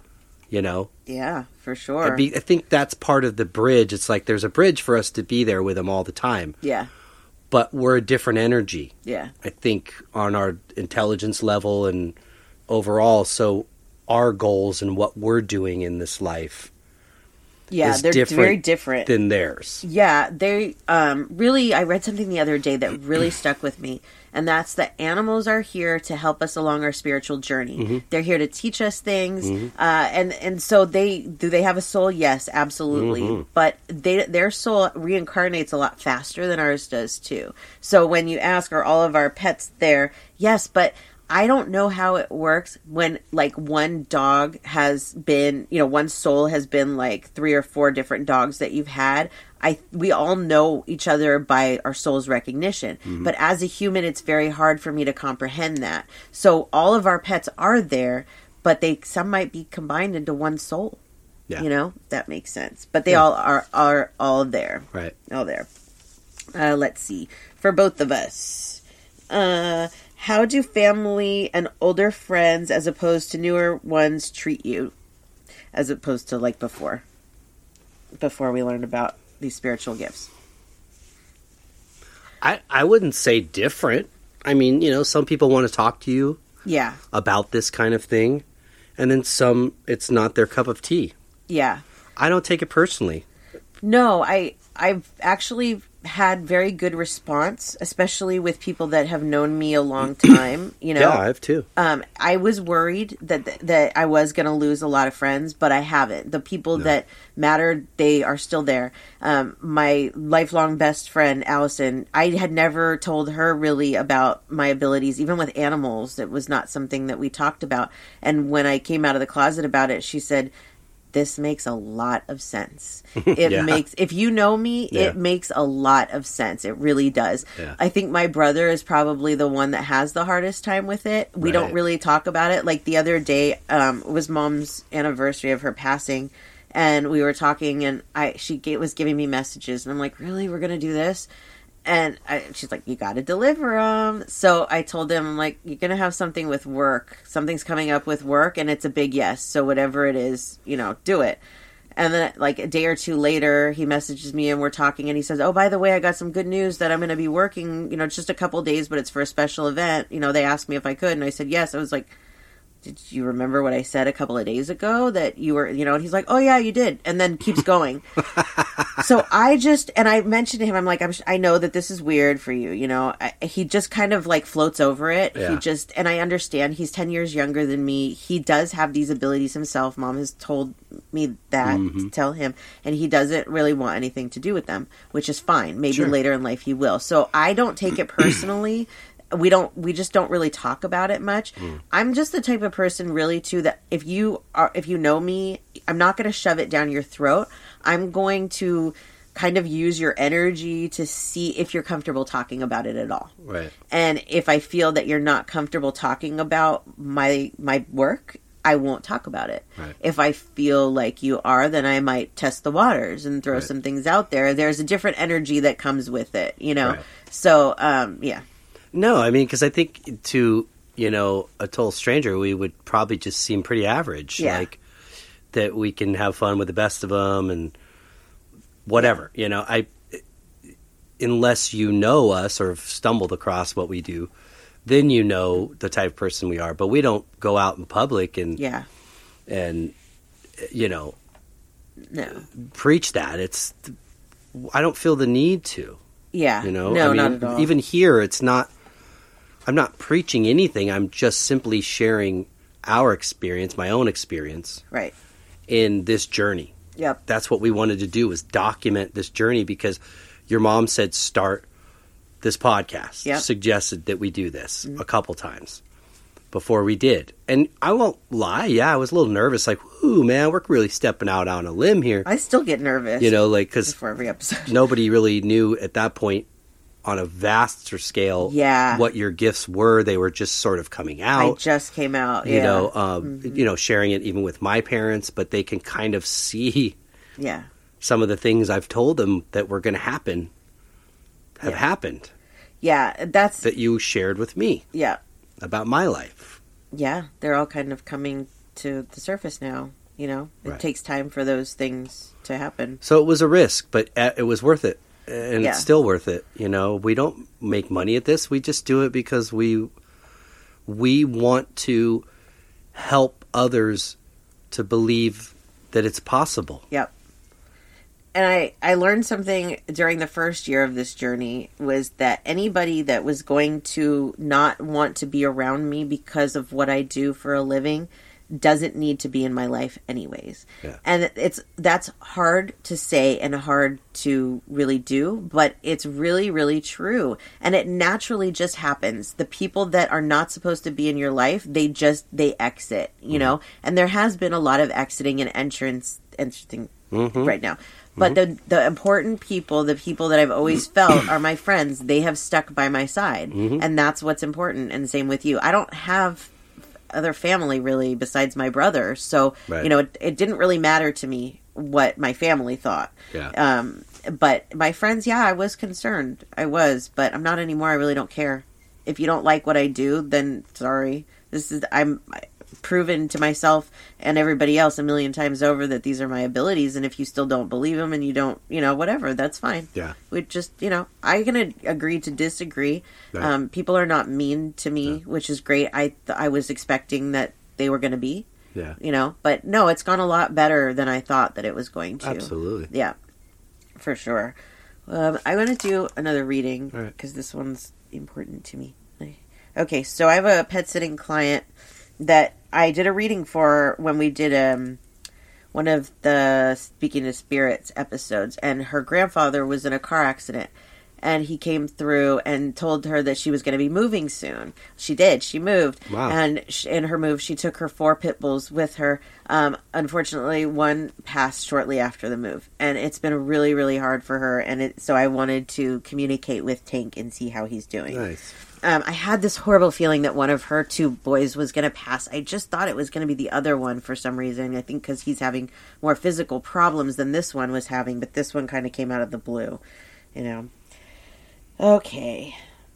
Yeah, for sure. I think that's part of the bridge. It's like there's a bridge for us to be there with them all the time. Yeah. But we're a different energy. Yeah. I think on our intelligence level and overall. So our goals and what we're doing in this life is they're very different than theirs. Yeah, they really, I read something the other day that really stuck with me, and that's that animals are here to help us along our spiritual journey. Mm-hmm. They're here to teach us things, and so do they have a soul? Yes, absolutely. Mm-hmm. But their soul reincarnates a lot faster than ours does too. So when you ask, are all of our pets there? Yes, but I don't know how it works when, like, one dog has been, one soul has been like 3 or 4 different dogs that you've had. We all know each other by our soul's recognition. Mm-hmm. But as a human, it's very hard for me to comprehend that. So all of our pets are there, but some might be combined into one soul. Yeah. That makes sense. But they all are all there. Right. All there. Let's see. For both of us. How do family and older friends, as opposed to newer ones, treat you? As opposed to, like, before we learned about these spiritual gifts. I wouldn't say different. I mean, some people want to talk to you about this kind of thing. And then some, it's not their cup of tea. Yeah. I don't take it personally. No, I've actually had very good response, especially with people that have known me a long time. Yeah, I have too. I was worried that I was going to lose a lot of friends, but I haven't. The people that mattered, they are still there. My lifelong best friend, Allison, I had never told her really about my abilities, even with animals. It was not something that we talked about. And when I came out of the closet about it, she said, this makes a lot of sense. It makes, if you know me, it makes a lot of sense. It really does. Yeah. I think my brother is probably the one that has the hardest time with it. We don't really talk about it. Like the other day, it was Mom's anniversary of her passing, and we were talking, and she was giving me messages, and I'm like, really? We're going to do this? She's like, you got to deliver them. So I told him, I'm like, you're going to have something with work. Something's coming up with work, and it's a big yes. So whatever it is, do it. And then like a day or two later, he messages me and we're talking, and he says, oh, by the way, I got some good news that I'm going to be working, it's just a couple days, but it's for a special event. They asked me if I could, and I said yes. I was like, did you remember what I said a couple of days ago that you were, and he's like, oh yeah, you did. And then keeps going. So I mentioned to him, I'm like, I know that this is weird for you. He just kind of like floats over it. Yeah. And I understand he's 10 years younger than me. He does have these abilities himself. Mom has told me that to tell him, and he doesn't really want anything to do with them, which is fine. Maybe later in life he will. So I don't take it personally. We just don't really talk about it much. I'm just the type of person really too that if you know me, I'm not going to shove it down your throat. I'm going to kind of use your energy to see if you're comfortable talking about it at all. Right. And if I feel that you're not comfortable talking about my work, I won't talk about it. Right. If I feel like you are, then I might test the waters and throw some things out there. There's a different energy that comes with it, Right. So, yeah. No, I mean, because I think to, a total stranger, we would probably just seem pretty average. Yeah. Like, that we can have fun with the best of them and whatever. Unless you know us or have stumbled across what we do, then you know the type of person we are. But we don't go out in public and No. preach that. I don't feel the need to. Yeah. No, not at all. Even here, I'm not preaching anything. I'm just simply sharing our experience, my own experience. Right. In this journey. Yep. That's what we wanted to do, was document this journey, because your mom said start this podcast. Yep. Suggested that we do this a couple times before we did. And I won't lie, I was a little nervous, like, ooh, man, we're really stepping out on a limb here. I still get nervous. Because before every episode. Nobody really knew at that point on a vaster scale what your gifts were. They were just sort of coming out. I just came out, sharing it even with my parents, but they can kind of see Yeah. some of the things I've told them that were going to happen have happened. Yeah, that you shared with me. Yeah. About my life. Yeah, they're all kind of coming to the surface now, It takes time for those things to happen. So it was a risk, but it was worth it. And it's still worth it. We don't make money at this. We just do it because we want to help others to believe that it's possible. Yep. And I learned something during the first year of this journey, was that anybody that was going to not want to be around me because of what I do for a living doesn't need to be in my life anyways. Yeah. And that's hard to say and hard to really do, but it's really, really true. And it naturally just happens. The people that are not supposed to be in your life, they exit, and there has been a lot of exiting and exiting right now. But the important people, the people that I've always felt are my friends. They have stuck by my side. And that's what's important. And same with you. I don't have other family really besides my brother. So, it didn't really matter to me what my family thought. Yeah. But my friends, I was concerned. I was, but I'm not anymore. I really don't care. If you don't like what I do, then sorry. I'm proven to myself and everybody else a million times over that these are my abilities. And if you still don't believe them and you don't, whatever, that's fine. Yeah. We just, I can agree to disagree. Right. People are not mean to me, which is great. I was expecting that they were going to be, but no, it's gone a lot better than I thought that it was going to. Absolutely. Yeah, for sure. I'm going to do another reading because this one's important to me. Okay. So I have a pet sitting client that I did a reading for when we did one of the Speaking to Spirits episodes, and her grandfather was in a car accident, and he came through and told her that she was going to be moving soon. She did. She moved. Wow. And in her move, she took her 4 pit bulls with her. Unfortunately, one passed shortly after the move, and it's been really, really hard for her, and so I wanted to communicate with Tank and see how he's doing. Nice. I had this horrible feeling that one of her 2 boys was going to pass. I just thought it was going to be the other one for some reason. I think because he's having more physical problems than this one was having, but this one kind of came out of the blue, Okay.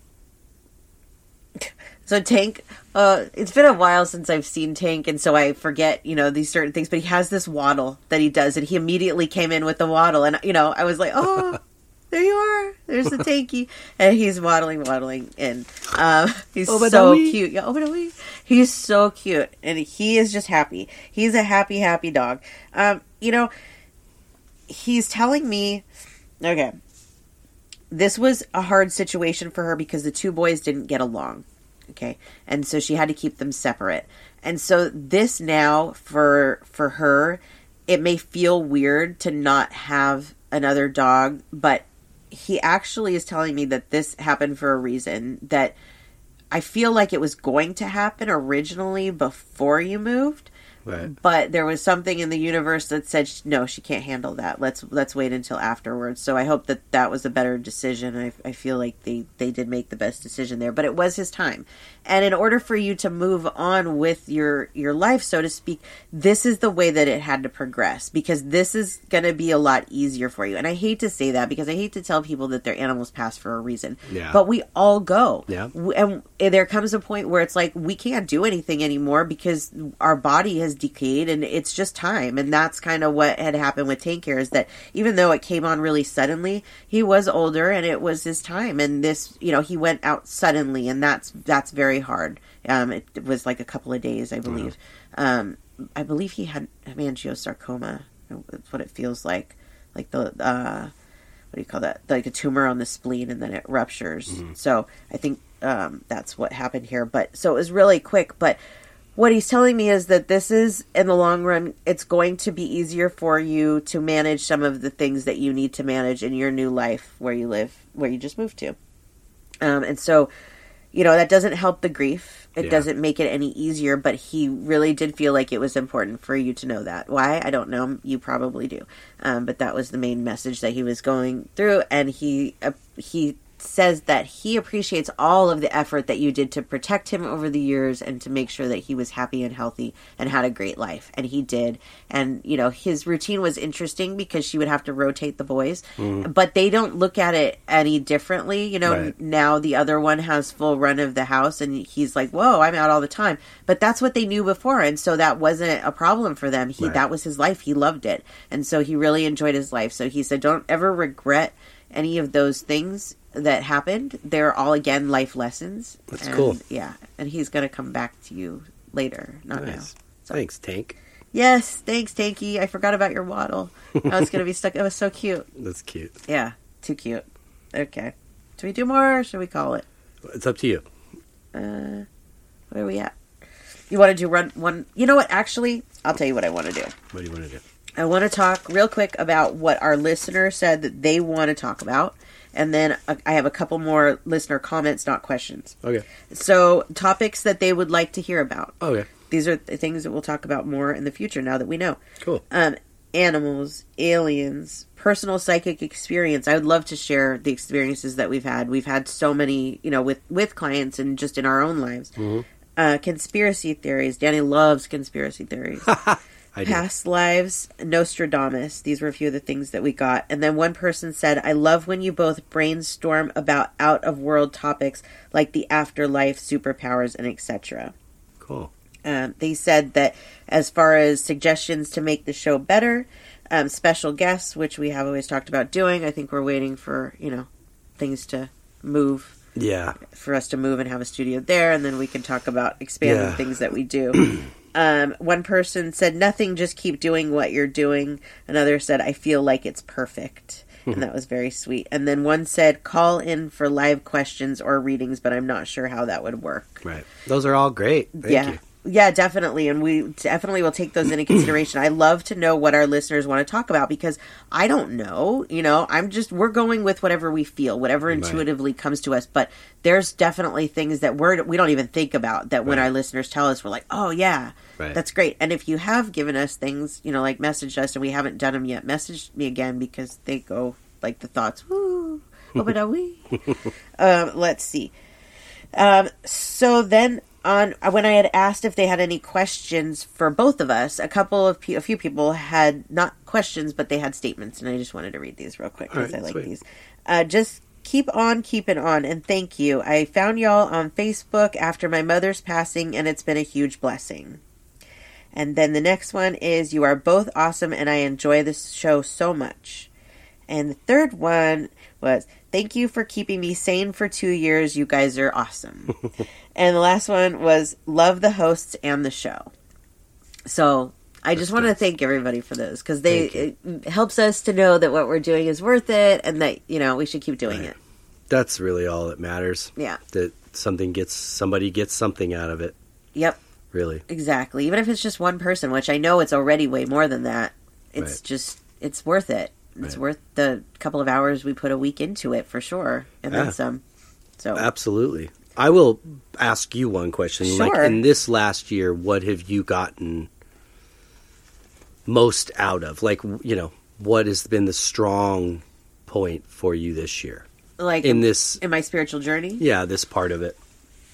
So Tank, it's been a while since I've seen Tank, and so I forget, these certain things, but he has this waddle that he does, and he immediately came in with the waddle, and, I was like, oh, there you are. There's the Tanky. And he's waddling, and he's so cute. Yeah, he's so cute, and he is just happy. He's a happy, happy dog. He's telling me, okay, this was a hard situation for her because the two boys didn't get along. Okay. And so she had to keep them separate. And so this now for her, it may feel weird to not have another dog, but he actually is telling me that this happened for a reason, that I feel like it was going to happen originally before you moved. Right. But there was something in the universe that said, no, she can't handle that. Let's wait until afterwards. So I hope that was a better decision. I feel like they did make the best decision there. But it was his time. And in order for you to move on with your life, so to speak, this is the way that it had to progress. Because this is going to be a lot easier for you. And I hate to say that because I hate to tell people that their animals pass for a reason. Yeah. But we all go. Yeah. And there comes a point where it's like we can't do anything anymore because our body has decayed and it's just time. And that's kind of what had happened with Tank here, is that even though it came on really suddenly, he was older and it was his time. And this, he went out suddenly, and that's very hard. It was like a couple of days, I believe. I believe he had hemangiosarcoma. That's what it feels like the what do you call that? Like a tumor on the spleen, and then it ruptures. Mm-hmm. So I think that's what happened here. But so it was really quick. But what he's telling me is that this is, in the long run, it's going to be easier for you to manage some of the things that you need to manage in your new life where you live, where you just moved to. And so, that doesn't help the grief. It doesn't make it any easier, but he really did feel like it was important for you to know that. Why? I don't know. You probably do. But that was the main message that he was going through. And he says that he appreciates all of the effort that you did to protect him over the years and to make sure that he was happy and healthy and had a great life. And he did. And, his routine was interesting because she would have to rotate the boys, but they don't look at it any differently. Right. Now the other one has full run of the house and he's like, whoa, I'm out all the time. But that's what they knew before. And so that wasn't a problem for them. That was his life. He loved it. And so he really enjoyed his life. So he said, don't ever regret any of those things that happened. They're all, again, life lessons. That's cool. Yeah. And he's going to come back to you later, not now. So. Thanks, Tank. Yes. Thanks, Tanky. I forgot about your waddle. I was going to be stuck. It was so cute. That's cute. Yeah. Too cute. Okay. Should we do more or should we call it? It's up to you. Where are we at? You want to do one? You know what? Actually, I'll tell you what I want to do. What do you want to do? I want to talk real quick about what our listener said that they want to talk about. And then I have a couple more listener comments, not questions. Okay. So, topics that they would like to hear about. Okay. These are the things that we'll talk about more in the future now that we know. Cool. Animals, aliens, personal psychic experience. I would love to share the experiences that we've had. We've had so many, with clients and just in our own lives. Mm-hmm. Conspiracy theories. Danny loves conspiracy theories. Past lives, Nostradamus. These were a few of the things that we got. And then one person said, I love when you both brainstorm about out-of-world topics like the afterlife, superpowers, and etc. Cool. They said that as far as suggestions to make the show better, special guests, which we have always talked about doing. I think we're waiting for, things to move. Yeah. For us to move and have a studio there, and then we can talk about expanding things that we do. One person said, nothing, just keep doing what you're doing. Another said, I feel like it's perfect. And that was very sweet. And then one said, call in for live questions or readings, but I'm not sure how that would work. Right. Those are all great. Thank you. Yeah, definitely. And we definitely will take those into consideration. I love to know what our listeners want to talk about because I don't know, we're going with whatever we feel, whatever intuitively comes to us. But there's definitely things that we don't even think about that when our listeners tell us, we're like, oh yeah, that's great. And if you have given us things, like messaged us and we haven't done them yet, message me again because they go like the thoughts, woo, wee. Let's see. So then, when I had asked if they had any questions for both of us, a few people had not questions, but they had statements, and I just wanted to read these real quick because I like these. Just Keep on keeping on, and thank you. I found y'all on Facebook after my mother's passing, and it's been a huge blessing. And then the next one is, you are both awesome, and I enjoy this show so much. And the third one was, thank you for keeping me sane for 2 years. You guys are awesome. And the last one was, love the hosts and the show. So I just want to thank everybody for those, because it helps us to know that what we're doing is worth it, and that, we should keep doing it. That's really all that matters. Yeah. That somebody gets something out of it. Yep. Really. Exactly. Even if it's just one person, which I know it's already way more than that. It's just, it's worth it. It's worth the couple of hours we put a week into it, for sure. And then some. So absolutely. I will ask you one question. Sure. Like, in this last year, what have you gotten most out of? Like, what has been the strong point for you this year? Like in my spiritual journey? Yeah, this part of it.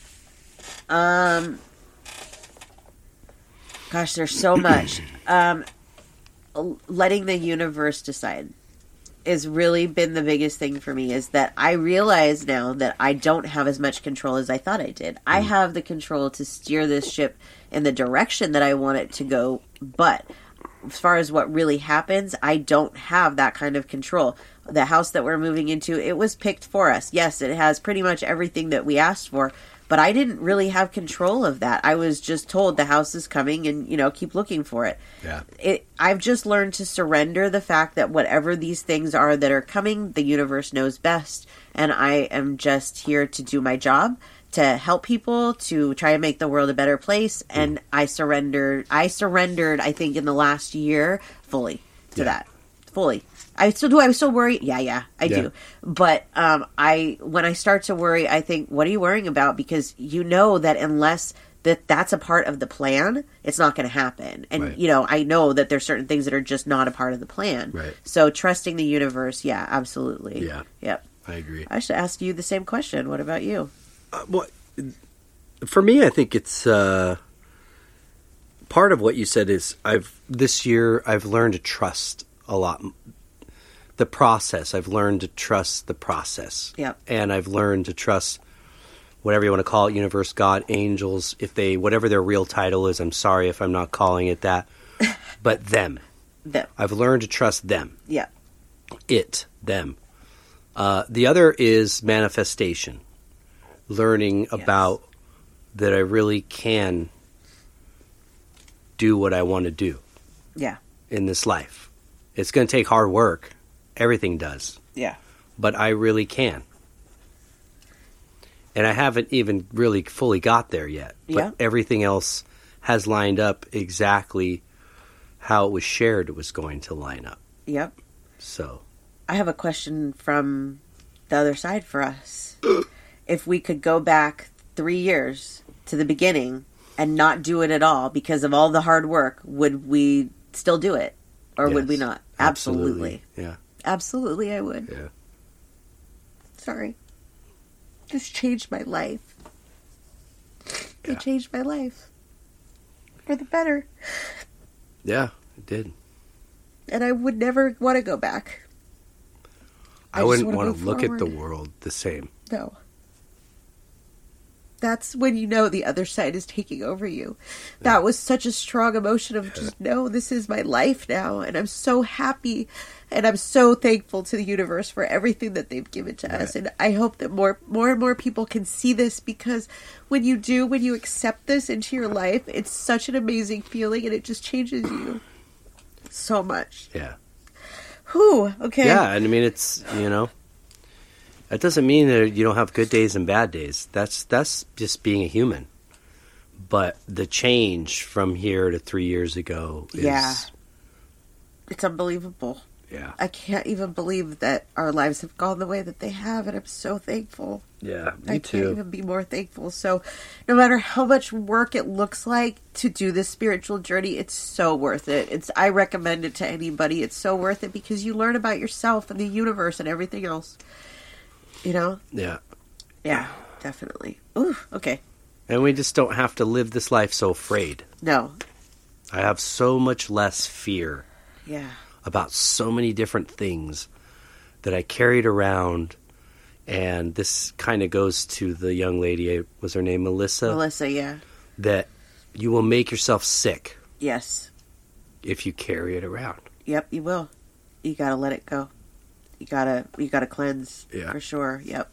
Gosh, there's so much. Letting the universe decide has really been the biggest thing for me, is that I realize now that I don't have as much control as I thought I did. I have the control to steer this ship in the direction that I want it to go, but as far as what really happens, I don't have that kind of control. The house that we're moving into, it was picked for us. Yes, it has pretty much everything that we asked for, but I didn't really have control of that. I was just told the house is coming and, keep looking for it. Yeah. I've just learned to surrender the fact that whatever these things are that are coming, the universe knows best. And I am just here to do my job, to help people, to try to make the world a better place. And I surrendered, I think, in the last year, fully to that. Fully. I still do. I still worry. Yeah, I do. But when I start to worry, I think, what are you worrying about? Because you know that unless that's a part of the plan, it's not going to happen. And, I know that there's certain things that are just not a part of the plan. Right. So trusting the universe, yeah, absolutely. Yeah. Yep. I agree. I should ask you the same question. What about you? For me, I think it's part of what you said is this year I've learned to trust a lot. The process. I've learned to trust the process. Yep. And I've learned to trust whatever you want to call it, universe, God, angels, whatever their real title is. I'm sorry if I'm not calling it that. But them. Them. I've learned to trust them. Yeah. Them. The other is manifestation. Learning about that I really can do what I want to do. Yeah. In this life. It's going to take hard work. Everything does. Yeah. But I really can. And I haven't even really fully got there yet. But everything else has lined up exactly how it was shared it was going to line up. Yep. So. I have a question from the other side for us. If we could go back 3 years to the beginning and not do it at all because of all the hard work, would we still do it? Or would we not? Absolutely. Yeah. Absolutely, I would. Yeah. Sorry. This changed my life. It changed my life. For the better. Yeah, it did. And I would never want to go back. I wouldn't want to look at the world the same. No. That's when you know the other side is taking over you. That was such a strong emotion of just, no, this is my life now. And I'm so happy. And I'm so thankful to the universe for everything that they've given to us. And I hope that more and more people can see this, because when you accept this into your life, it's such an amazing feeling, and it just changes you so much. Yeah. Whew, okay. Yeah, and I mean, it's, that doesn't mean that you don't have good days and bad days. That's just being a human. But the change from here to 3 years ago is... It's unbelievable. Yeah. I can't even believe that our lives have gone the way that they have, and I'm so thankful. Yeah, me I too. can't even be more thankful. So no matter how much work it looks like to do this spiritual journey, it's so worth it. I recommend it to anybody. It's so worth it because you learn about yourself and the universe and everything else. Yeah. Yeah, definitely. Ooh, okay. And we just don't have to live this life so afraid. No. I have so much less fear. Yeah. About so many different things that I carried around, And this kind of goes to the young lady, was her name Melissa? Melissa, yeah. That you will make yourself sick Yes. if you carry it around. Yep, you will. You gotta let it go. You gotta cleanse. Yeah. For sure. Yep.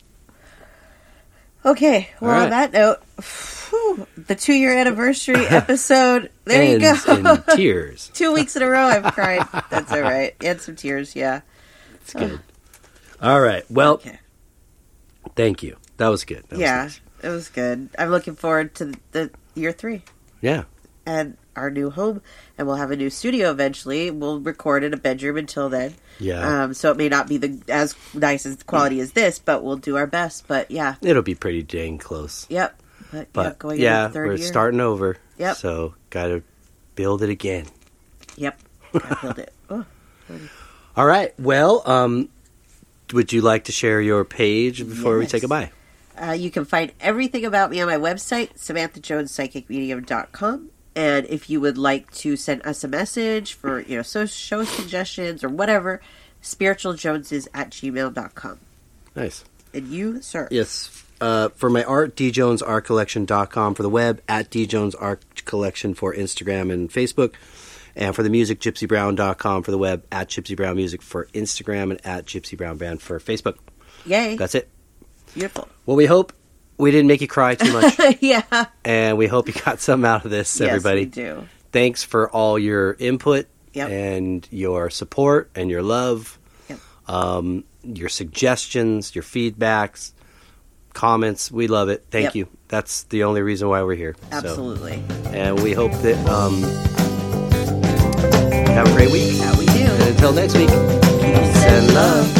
Okay, well, All right. on that note, the 2-year anniversary episode. There Ends you go. in tears. 2 weeks in a row I've cried. That's all right. And some tears, yeah. It's good. All right. Well, Okay. thank you. That was good. That was Yeah, nice. it was good. I'm looking forward to the year 3 Yeah. and our new home, and we'll have a new studio eventually. We'll record in a bedroom until then. Yeah. So it may not be as nice as quality as this, but we'll do our best. But yeah, It'll be pretty dang close. yep. But, yeah, But going yeah, into the 3rd we're year. starting over. Yep. So got to build it again. Yep. Gotta build it. Oh. All right. Well, would you like to share your page before we Yes. say goodbye? You can find everything about me on my website, SamanthaJonesPsychicMedium.com. And if you would like to send us a message for, show suggestions or whatever, spiritualjoneses@gmail.com. Nice. And you, sir? Yes. For my art, djonesartcollection.com for the web, at djonesartcollection for Instagram and Facebook. And for the music, gypsybrown.com for the web, at gypsybrownmusic for Instagram, and at gypsybrownband for Facebook. Yay. That's it. Beautiful. Well, we hope we didn't make you cry too much. Yeah. And we hope you got something out of this, everybody. Yes, we do. Thanks for all your input Yep. and your support and your love, Yep. your suggestions, your feedbacks, comments. We love it. Thank Yep. you. That's the only reason why we're here. Absolutely. So, and we hope that have a great week. That we do. And until next week, peace and love.